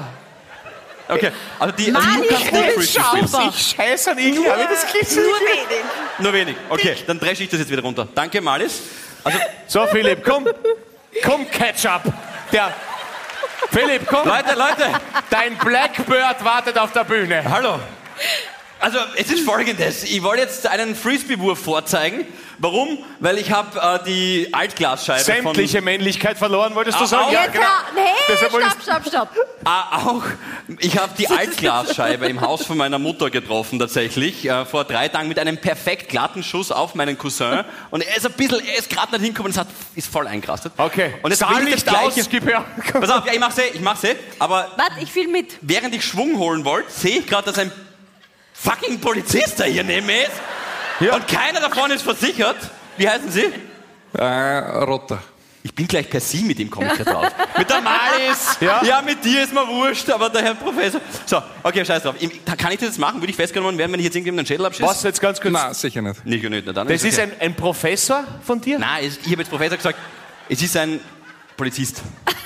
Okay, also, die, also Mann, du kannst ich nicht bin Frisbee schau- spielen. Ich scheiße an Igel, aber das klingt so. Nur wenig. Nur wenig. Okay, dann dresche ich das jetzt wieder runter. Danke, Malis. Also, So, Philipp, komm. Komm, Ketchup. Der. Philipp, komm. Leute, Leute, Dein Blackbird wartet auf der Bühne. hallo. Also, es ist Folgendes. Ich wollte jetzt einen Frisbee-Wurf vorzeigen. Warum? Weil ich habe äh, die Altglasscheibe Sämtliche Männlichkeit verloren, wolltest du Ah, sagen? auch. Ja, Jetzt, genau. nee, Deshalb wollte stopp, stopp, stopp. von... Ah, auch. Ich habe die Altglasscheibe im Haus von meiner Mutter getroffen, tatsächlich. Äh, vor drei Tagen mit einem perfekt glatten Schuss auf meinen Cousin. Und er ist ein bisschen, er ist gerade nicht hingekommen und es hat, ist voll eingerastet. Okay. Und jetzt Zahl will ich nicht das aus, Gleiche... gib her. Pass auf, ja, ich mach's eh, ich mach's eh. Aber Warte, ich fiel mit. während ich Schwung holen wollte, sehe ich gerade, dass ein fucking Polizist da hier neben mir ist. Ja. Und keiner davon ist versichert. Wie heißen Sie? Äh, Rotter. Ich bin gleich per Sie mit ihm, komme ich gerade drauf. Mit der Malis. Ja. Ja. mit dir ist mir wurscht, aber der Herr Professor. So, okay, scheiß drauf. Ich- Kann ich das jetzt machen? Würde ich festgenommen werden, wenn ich jetzt irgendjemanden den Schädel abschieße? Was jetzt ganz kurz? Nein, sicher nicht. Nicht, nicht, na dann Das ist okay. ein, ein Professor von dir? Nein, es- ich habe jetzt Professor gesagt, es ist ein Polizist.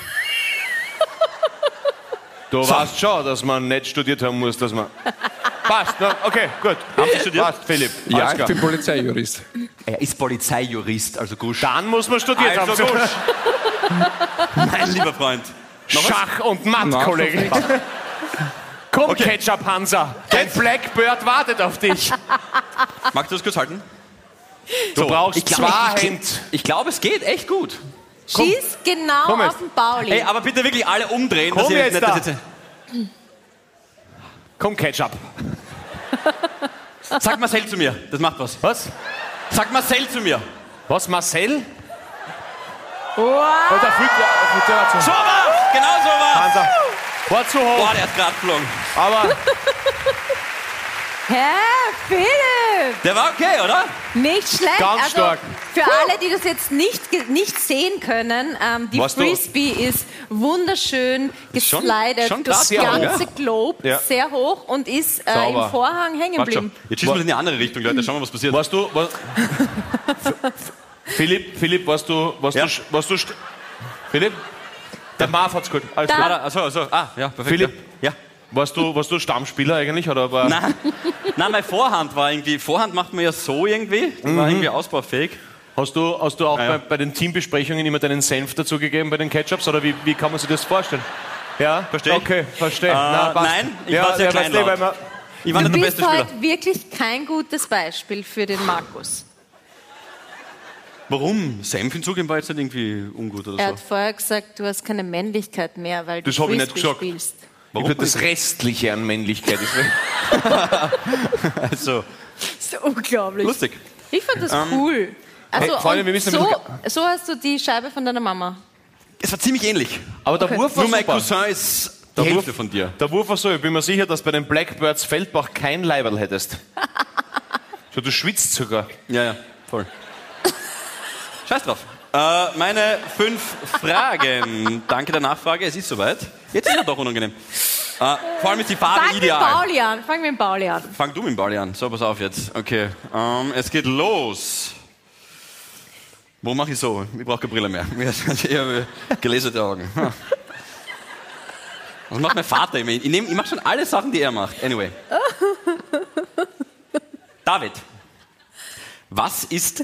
Du weißt schon, dass man nicht studiert haben muss, dass man... Passt, na, okay, gut. Haben Sie studiert? Passt, Philipp. Ja, Alles ich klar. bin Polizeijurist. Er ist Polizeijurist, also Gusch. Dann muss man studiert Also haben. Gusch. Mein lieber Freund. Noch was? Schach und Matt, Na, Kollege. Komm, Okay. Ketchup Hansa. Dein Blackbird wartet auf dich. Magst du das kurz halten? Du brauchst Ich glaube, zwei ich, Hände. ich, ich glaube, es geht echt gut. Schieß genau Komm jetzt. auf den Pauli. Ey, aber bitte wirklich alle umdrehen. Komm dass ihr jetzt nicht, da. dass ihr- Komm, Ketchup. Sag Marcel zu mir, das macht was. Was? Sag Marcel zu mir. Was, Marcel? Wow. Oder Flug, Fluktuation. So was! genau so war's. Hansa. War zu hoch. Boah, der ist gerade geflogen. Aber Herr Philipp! Der war okay, oder? Nicht schlecht. Ganz also, stark. Für alle, die das jetzt nicht, ge- nicht sehen können, ähm, die Was du- Frisbee ist wunderschön Schon- geslidet schon durchs sehr hoch, ganze ja? Globe, Ja. sehr hoch und ist äh, Sauber. im Vorhang hängen Warte schon. geblieben. Jetzt schießen wir in die andere Richtung, Leute. Schauen wir, was passiert. warst du... Was, Philipp, Philipp, warst du... Warst Ja. du, warst du st- Philipp? Der Marv hat's gut. Alles Da. gut. Ah, da, also, also, ah, ja, perfekt. Philipp? Ja. Warst du, warst du Stammspieler eigentlich? Oder war Nein, nein, meine Vorhand war irgendwie... Vorhand macht man ja so irgendwie. Die war irgendwie ausbaufähig. Hast du, hast du auch Ja, ja. Bei, bei den Teambesprechungen immer deinen Senf dazugegeben bei den Ketchups? Oder wie, wie kann man sich das vorstellen? Ja? Versteh. Okay, verstehe. Äh, Na, passt. nein, ich war sehr ja, weißt du, kleinlaut. weil man- Ich war Du nicht der bist beste Spieler. heute wirklich kein gutes Beispiel für den Markus. Warum? Senf hinzugeben war jetzt nicht irgendwie ungut oder Er so. hat vorher gesagt, du hast keine Männlichkeit mehr, weil du Das hab ich nicht Frisbee gesagt. spielst. Ich würde das Restliche an Männlichkeit. ist- Also, Das ist unglaublich. lustig. Ich fand das cool. Also, Hey, Freunde, und wir müssen ein so, bisschen- so hast du die Scheibe von deiner Mama. Es war ziemlich ähnlich. Aber der Wurf war Nur mein super. Cousin ist die Der Hälfte Wurf- von dir. Der Wurf war so, ich bin mir sicher, dass bei den Blackbirds Feldbach kein Leiberl hättest. So, du schwitzt sogar. Ja, ja, voll. Scheiß drauf. Äh, meine fünf Fragen. Danke der Nachfrage, es ist soweit. Jetzt ist er doch unangenehm. Äh, vor allem ist die Farbe Fang mit ideal. Pauli an. Fang mit Pauli an. Fang du mit dem Ball an. So, pass auf jetzt. Okay, ähm, es geht los. Wo mache ich so? Ich brauche keine Brille mehr. Ich habe gelesene Augen. Hm. Was macht mein Vater immer? Ich, nehm, ich mache schon alle Sachen, die er macht. Anyway. David, was ist...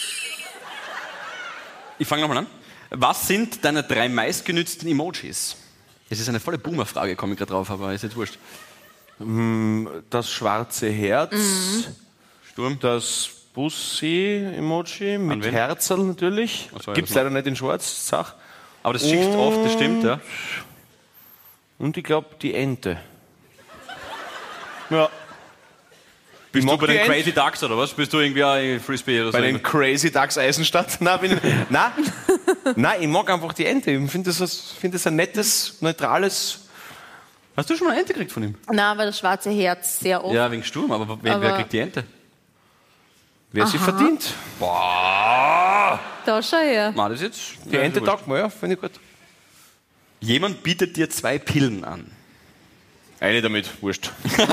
Ich fange nochmal an. Was sind deine drei meistgenützten Emojis? Es ist eine volle Boomer-Frage, komme ich gerade drauf, aber ist jetzt wurscht. Das schwarze Herz, Sturm? das Bussi-Emoji mit wen? Herzl natürlich. Ach so, ja, Gibt es das leider nicht in schwarz, Sach. Aber das schickst Oh. oft, das stimmt, ja. Und ich glaube, die Ente. Ja. Bist du mag bei die den Ent- Crazy Ducks oder was? Bist du irgendwie auch in Frisbee oder so? Bei den Crazy Ducks Eisenstadt? Nein, bin ich, nein. Nein, ich mag einfach die Ente. Ich finde das, das, find das ein nettes, neutrales... Hast du schon mal eine Ente gekriegt von ihm? Na, aber das schwarze Herz sehr oft. Ja, wegen Sturm, aber wer, wer Aber- kriegt die Ente? Wer sie verdient. Boah! Da schau her. Mann, das ist jetzt... Die Ente taugt mir, ja, finde ich gut. Jemand bietet dir zwei Pillen an. Eine damit, wurscht.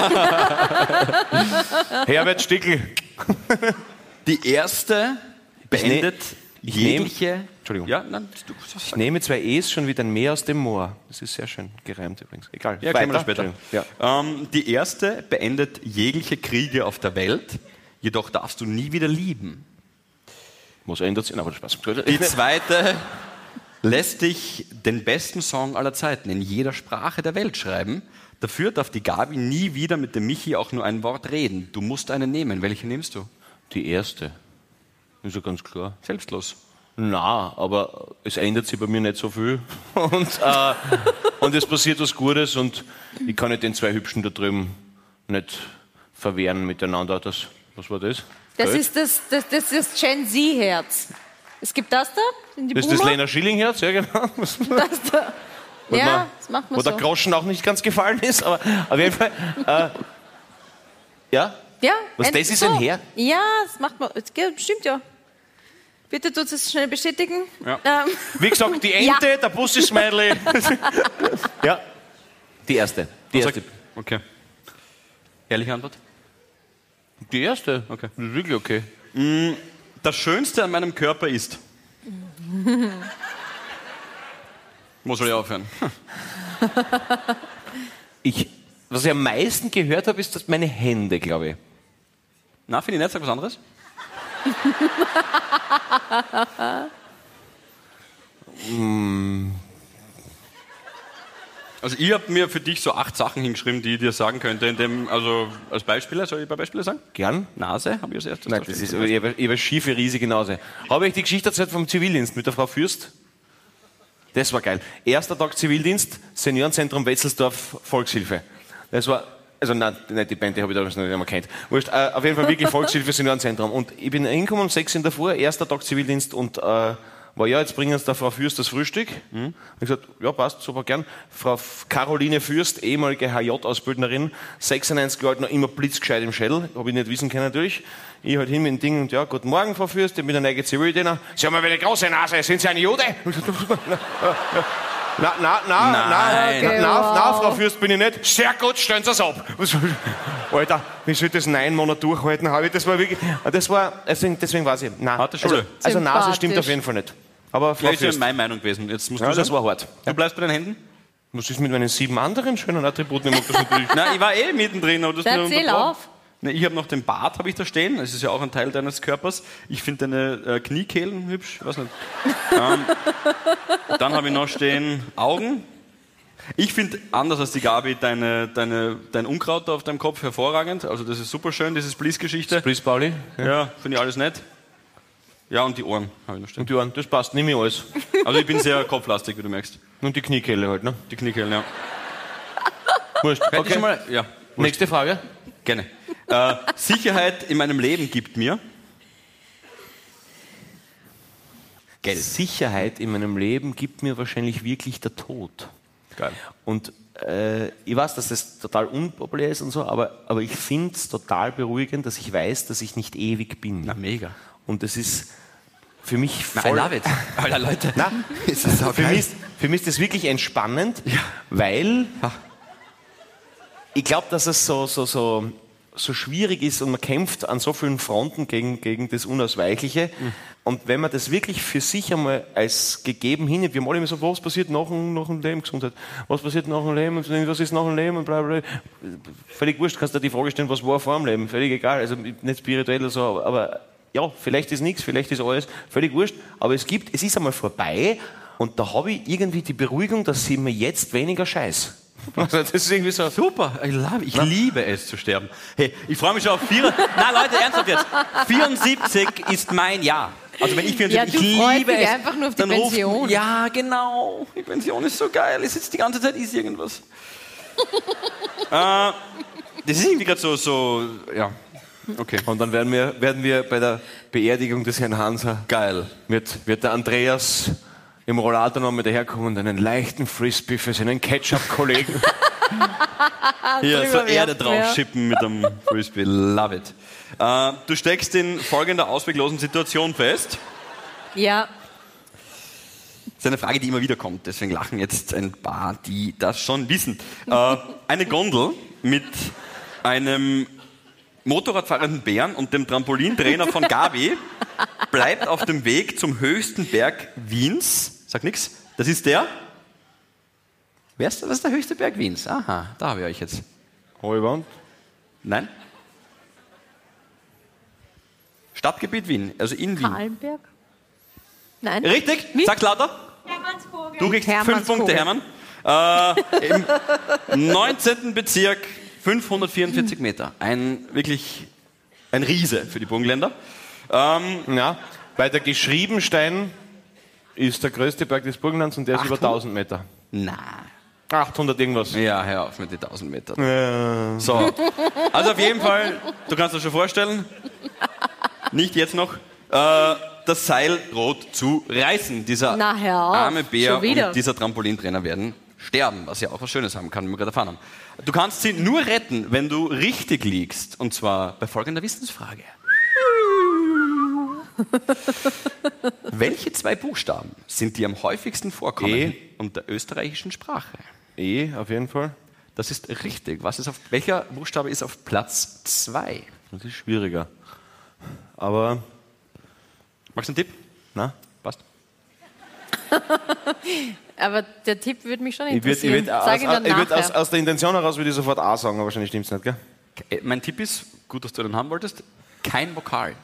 Herbert Stickel. Die erste beendet ich nehm- jegliche... Entschuldigung. Ja, nein, du... Ich nehme zwei E's schon wieder ein Meer aus dem Moor. Das ist sehr schön gereimt übrigens. Egal. Ja, kommen wir Weiter. später. Ja. Ähm, die erste beendet jegliche Kriege auf der Welt, jedoch darfst du nie wieder lieben. Was ändert sich? Aber Spaß. Die zweite lässt dich den besten Song aller Zeiten in jeder Sprache der Welt schreiben. Dafür darf die Gabi nie wieder mit dem Michi auch nur ein Wort reden. Du musst eine nehmen. Welche nimmst du? Die erste. Ist ja ganz klar. Selbstlos. Na, aber es ändert sich bei mir nicht so viel. Und, äh, und es passiert was Gutes und ich kann nicht den zwei Hübschen da drüben nicht verwehren miteinander. Das, was war das? Das Geld? ist das, das, das ist das Gen Z-Herz. Es gibt das da? Sind die Das ist das Boomer? Lena Schillingherz, ja genau. Was- Das da. wo Ja, man- das macht man Wo so. der Groschen auch nicht ganz gefallen ist, aber auf jeden Fall. Äh, ja? Ja, Was, ein- das ist so. ein Herz? Ja, das macht man. Das geht- stimmt ja. Bitte tut es schnell bestätigen. Ja. Ähm, Wie gesagt, die Ente, Ja. der Bussi-Smiley. Ja, die erste. Die Was erste. sagt- Okay. Ehrliche Antwort? Die erste? Okay. Das ist wirklich okay. Das Schönste an meinem Körper ist... Wo soll ich aufhören? Ich, was ich am meisten gehört habe, ist, dass meine Hände, glaube ich. Na, finde ich nicht. Sag was anderes. Also ich habe mir für dich so acht Sachen hingeschrieben, die ich dir sagen könnte. In dem, also als Beispiele, soll ich ein paar Beispiele sagen? Gern? Nase habe ich als erstes. Nein, das ist, ich habe ich hab eine schiefe, riesige Nase. Habe ich die Geschichte erzählt vom Zivildienst mit der Frau Fürst? Das war geil. Erster Tag Zivildienst, Seniorenzentrum Wetzelsdorf, Volkshilfe. Das war, also nein, nicht die Band, die habe ich damals noch nicht einmal kennt. Wurscht, äh, auf jeden Fall wirklich Volkshilfe, Seniorenzentrum. Und ich bin hingekommen um sechs in der Früh, erster Tag Zivildienst und, äh, war, ja, jetzt bringen uns der Frau Fürst das Frühstück. Mhm. Ich gesagt, ja, passt, super gern. Frau Caroline Fürst, ehemalige H J-Ausbildnerin, sechsundneunzig Jahre alt, noch immer blitzgescheit im Schädel, habe ich nicht wissen können natürlich. Ich halt hin mit dem Ding und ja, guten Morgen, Frau Fürst, ich bin der neue Zivildiener. Sie haben eine große Nase, sind Sie eine Jude? Na, na, na, na, Okay, na, wow. na, Frau Fürst, bin ich nicht. Sehr gut, stellen Sie es ab. Alter, wie soll ich das neun Monate durchhalten? Das war wirklich, das war, deswegen, deswegen weiß ich, nein. Harte Schule. Also, also Nase stimmt Sympathisch. auf jeden Fall nicht. Aber Frau Ja, ist ja Fürst, meine Meinung gewesen. Jetzt musst ja, du das sagen. war hart. Du bleibst bei den Händen? Was ist mit meinen sieben anderen schönen Attributen? Ich mag das natürlich. Nein, ich war eh mittendrin. Aber das Dann nur erzähl unterbrochen. auf. Ne, ich habe noch den Bart, habe ich da stehen. Das ist ja auch ein Teil deines Körpers. Ich finde deine äh, Kniekehlen hübsch. Ich weiß nicht. ähm, dann habe ich noch stehen Augen. Ich finde, anders als die Gabi, deine, deine, dein Unkraut da auf deinem Kopf hervorragend. Also das ist super schön, diese Bliss-Geschichte. Bliss, Pauli. Ja, finde ich alles nett. Ja, und die Ohren habe ich noch stehen. Und die Ohren, das passt, nimm ich alles. Also ich bin sehr kopflastig, wie du merkst. Und die Kniekehle halt, ne? Die Kniekehlen, ja. Wurscht. Hätte ich Okay. schon mal, ja, Nächste Frage. gerne. Äh, Sicherheit in meinem Leben gibt mir Geld. Sicherheit in meinem Leben gibt mir wahrscheinlich wirklich der Tod. Geil. Und äh, ich weiß, dass das total unpopulär ist und so, aber, aber ich finde es total beruhigend, dass ich weiß, dass ich nicht ewig bin. Na, mega. Und das ist für mich Na, voll... I love it. Alter, Leute. Na, ist das so für, geil. mich ist, für mich ist das wirklich entspannend, weil ich glaube, dass es so, so, so, so schwierig ist und man kämpft an so vielen Fronten gegen, gegen das Unausweichliche. Mhm. Und wenn man das wirklich für sich einmal als gegeben hinnimmt, wir haben alle immer so, was passiert nach dem, nach dem Leben, Gesundheit, was passiert nach dem Leben, was ist nach dem Leben und bla bla bla. Völlig wurscht, kannst du dir die Frage stellen, was war vor dem Leben, völlig egal, also nicht spirituell oder so, aber ja, vielleicht ist nichts, vielleicht ist alles, völlig wurscht, aber es gibt, es ist einmal vorbei und da habe ich irgendwie die Beruhigung, dass ich mir jetzt weniger scheiß. Also das ist irgendwie so. Super, ich, love, ich liebe es zu sterben. Hey, ich freue mich schon auf vier. Nein, Leute, ernsthaft jetzt. vierundsiebzig ist mein Jahr. Also wenn ich vierundsiebzig, Ja, du ich freust liebe dich es. einfach nur auf die Dann ruft- Pension. Ja, genau. Die Pension ist so geil. Es ist die ganze Zeit ist irgendwas. äh, das ist irgendwie gerade so, so, ja. Okay. Und dann werden wir, werden wir bei der Beerdigung des Herrn Hanser, Geil. wird, wird der Andreas im Rollator noch mit daherkommen und einen leichten Frisbee für seinen Ketchup-Kollegen. Hier, so drüber Erde werfen, drauf ja. schippen mit einem Frisbee. Love it. Äh, du steckst in folgender ausweglosen Situation fest. Ja, Das ist eine Frage, die immer wieder kommt, deswegen lachen jetzt ein paar, die das schon wissen. Äh, eine Gondel mit einem motorradfahrenden Bären und dem Trampolintrainer von Gabi bleibt auf dem Weg zum höchsten Berg Wiens. Sag nix. Das ist der? Wer ist, was ist der höchste Berg Wiens? Aha, da habe ich euch jetzt. Hohe Wand. Nein? Stadtgebiet Wien, also in Wien. Kahlenberg? Nein. Richtig? Sag's lauter. Du kriegst fünf Hermannskogel. Punkte, Hermann. Äh, Im neunzehnten Bezirk, fünfhundertvierundvierzig Meter. Ein wirklich ein Riese für die Burgenländer. Ähm, Ja, bei der Geschriebenstein ist der größte Berg des Burgenlands und der ist über tausend Meter. na, achthundert irgendwas. ja, hör auf mit den tausend Metern. So, also auf jeden Fall, du kannst dir schon vorstellen, nicht jetzt noch, äh, das Seil rot zu reißen. Dieser Na, hör auf. arme Bär Schon wieder. und dieser Trampolintrainer werden sterben, was ja auch was Schönes haben kann, wie wir gerade erfahren haben. Du kannst sie nur retten, wenn du richtig liegst, und zwar bei folgender Wissensfrage. Welche zwei Buchstaben sind die am häufigsten vorkommen E. und der österreichischen Sprache? Eh, auf jeden Fall. Das ist richtig. Was ist auf, welcher Buchstabe ist auf Platz zwei? Das ist schwieriger. Aber, Magst du einen Tipp? na, Passt. Aber der Tipp würde mich schon ich würde interessieren. ich würd aus, Sag ihn dann ich würd nachher. aus, aus der Intention heraus würde ich sofort A sagen, aber wahrscheinlich stimmt es nicht, gell? Äh, Mein Tipp ist, gut, dass du den haben wolltest, kein Vokal.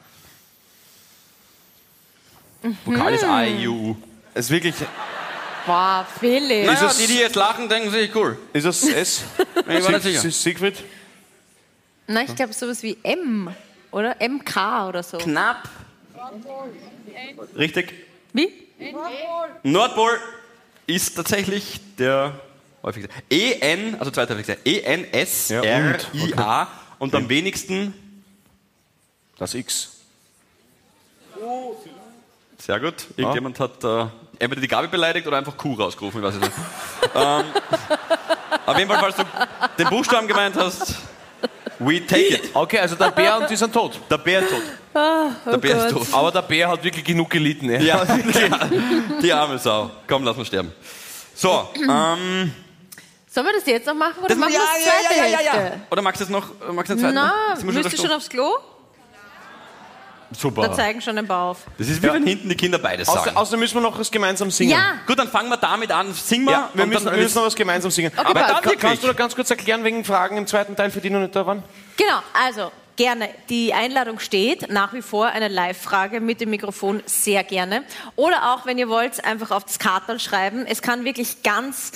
Vokal ist A, I, U, U. Es ist wirklich, Boah, Philipp. Naja, es- die, die jetzt lachen, denken sich, cool. ist es S? Ich war nicht Sieg- sicher. Siegfried? Nein, ich glaube sowas wie M, oder? M K oder so. Knapp. Richtig. Wie? Nordpol ist tatsächlich der häufigste. E N, also zweiter häufigste, E N S Ja, R und? I A und am wenigsten Das X. Sehr gut. Irgendjemand hat äh, entweder die Gabi beleidigt oder einfach Kuh rausgerufen, ich weiß es nicht. ähm, auf jeden Fall, falls du den Buchstaben gemeint hast, we take it. Okay, also der Bär und die sind tot. Der Bär ist tot. Oh, der Bär Gott. ist tot. Aber der Bär hat wirklich genug gelitten. Ja. Ja, die, die arme Sau. Komm, lass mal sterben. So, ähm... Sollen wir das jetzt noch machen oder Das, machen ja, wir das zweite ja, ja, ja, ja. Hälfte? Oder magst du es noch? Magst du den zweiten? Na, Sind wir müsst ihr schon schon aufs Klo? Super. Da zeigen schon den Bauch auf. Das ist wie wenn hinten die Kinder beides sagen. Außer, außerdem müssen wir noch was gemeinsam singen. Ja, Gut, dann fangen wir damit an. Sing mal. Ja, wir und müssen, dann wir müssen noch was gemeinsam singen. Okay, Aber passt. dann, Wirklich? kannst du da ganz kurz erklären, wegen Fragen im zweiten Teil, für die noch nicht da waren? genau. Also, gerne. Die Einladung steht. Nach wie vor eine Live-Frage mit dem Mikrofon, sehr gerne. Oder auch, wenn ihr wollt, einfach auf das Kartal schreiben. Es kann wirklich ganz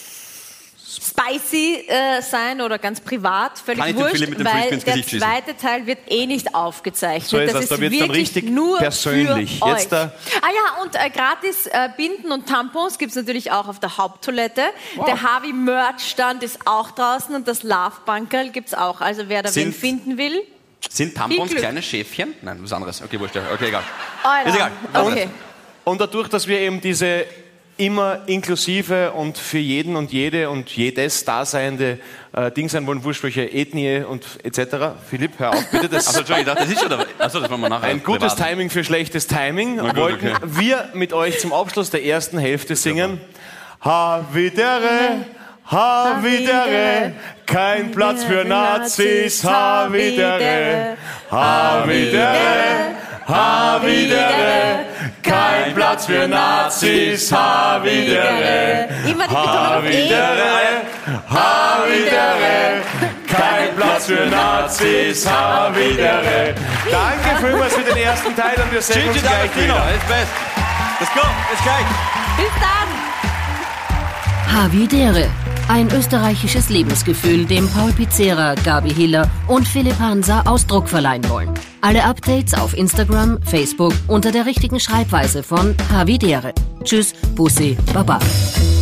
spicy äh, sein oder ganz privat, völlig Kann ich den wurscht, Philipp mit dem weil Frisbee ins der Gesicht schießen? zweite Teil wird eh nicht aufgezeichnet. So ist das es, da ist wird's dann wirklich richtig nur persönlich. Für Jetzt euch. da- Ah ja, und äh, gratis äh, Binden und Tampons gibt es natürlich auch auf der Haupttoilette. Der Harvey Merch-Stand ist auch draußen und das Love-Bunkerl gibt es auch. Also wer da wen Sind- finden will. Sind Viel Tampons Glück. kleine Schäfchen? Nein, was anderes. Okay, wurscht. Okay, egal. Alter. Ist egal. Okay. Und dadurch, dass wir eben diese immer inklusive und für jeden und jede und jedes daseinende äh, Ding sein wollen, wurscht welche Ethnie und et cetera. Philipp, hör auf bitte. Das Also, Entschuldigung, ich dachte, das ist schon dabei. Achso, das wollen wir nachher. ein gutes privat. Timing für schlechtes Timing. gut, Wollten okay. wir mit euch zum Abschluss der ersten Hälfte singen. Havidere, Havidere, kein Platz für Nazis. Havidere, Havidere, Havidere, kein Platz für Nazis. Havidere, Immer die Betonung auf E. Havidere, Havidere, kein Platz für Nazis. Havidere. Danke vielmals für den ersten Teil und wir sehen uns Gigi gleich D'Agostino, wieder. ist best. Let's go, bis gleich. Bis dann. Havidere. Ein österreichisches Lebensgefühl, dem Paul Pizzera, Gabi Hiller und Philipp Hansa Ausdruck verleihen wollen. Alle Updates auf Instagram, Facebook unter der richtigen Schreibweise von Havidere. Tschüss, Bussi, Baba.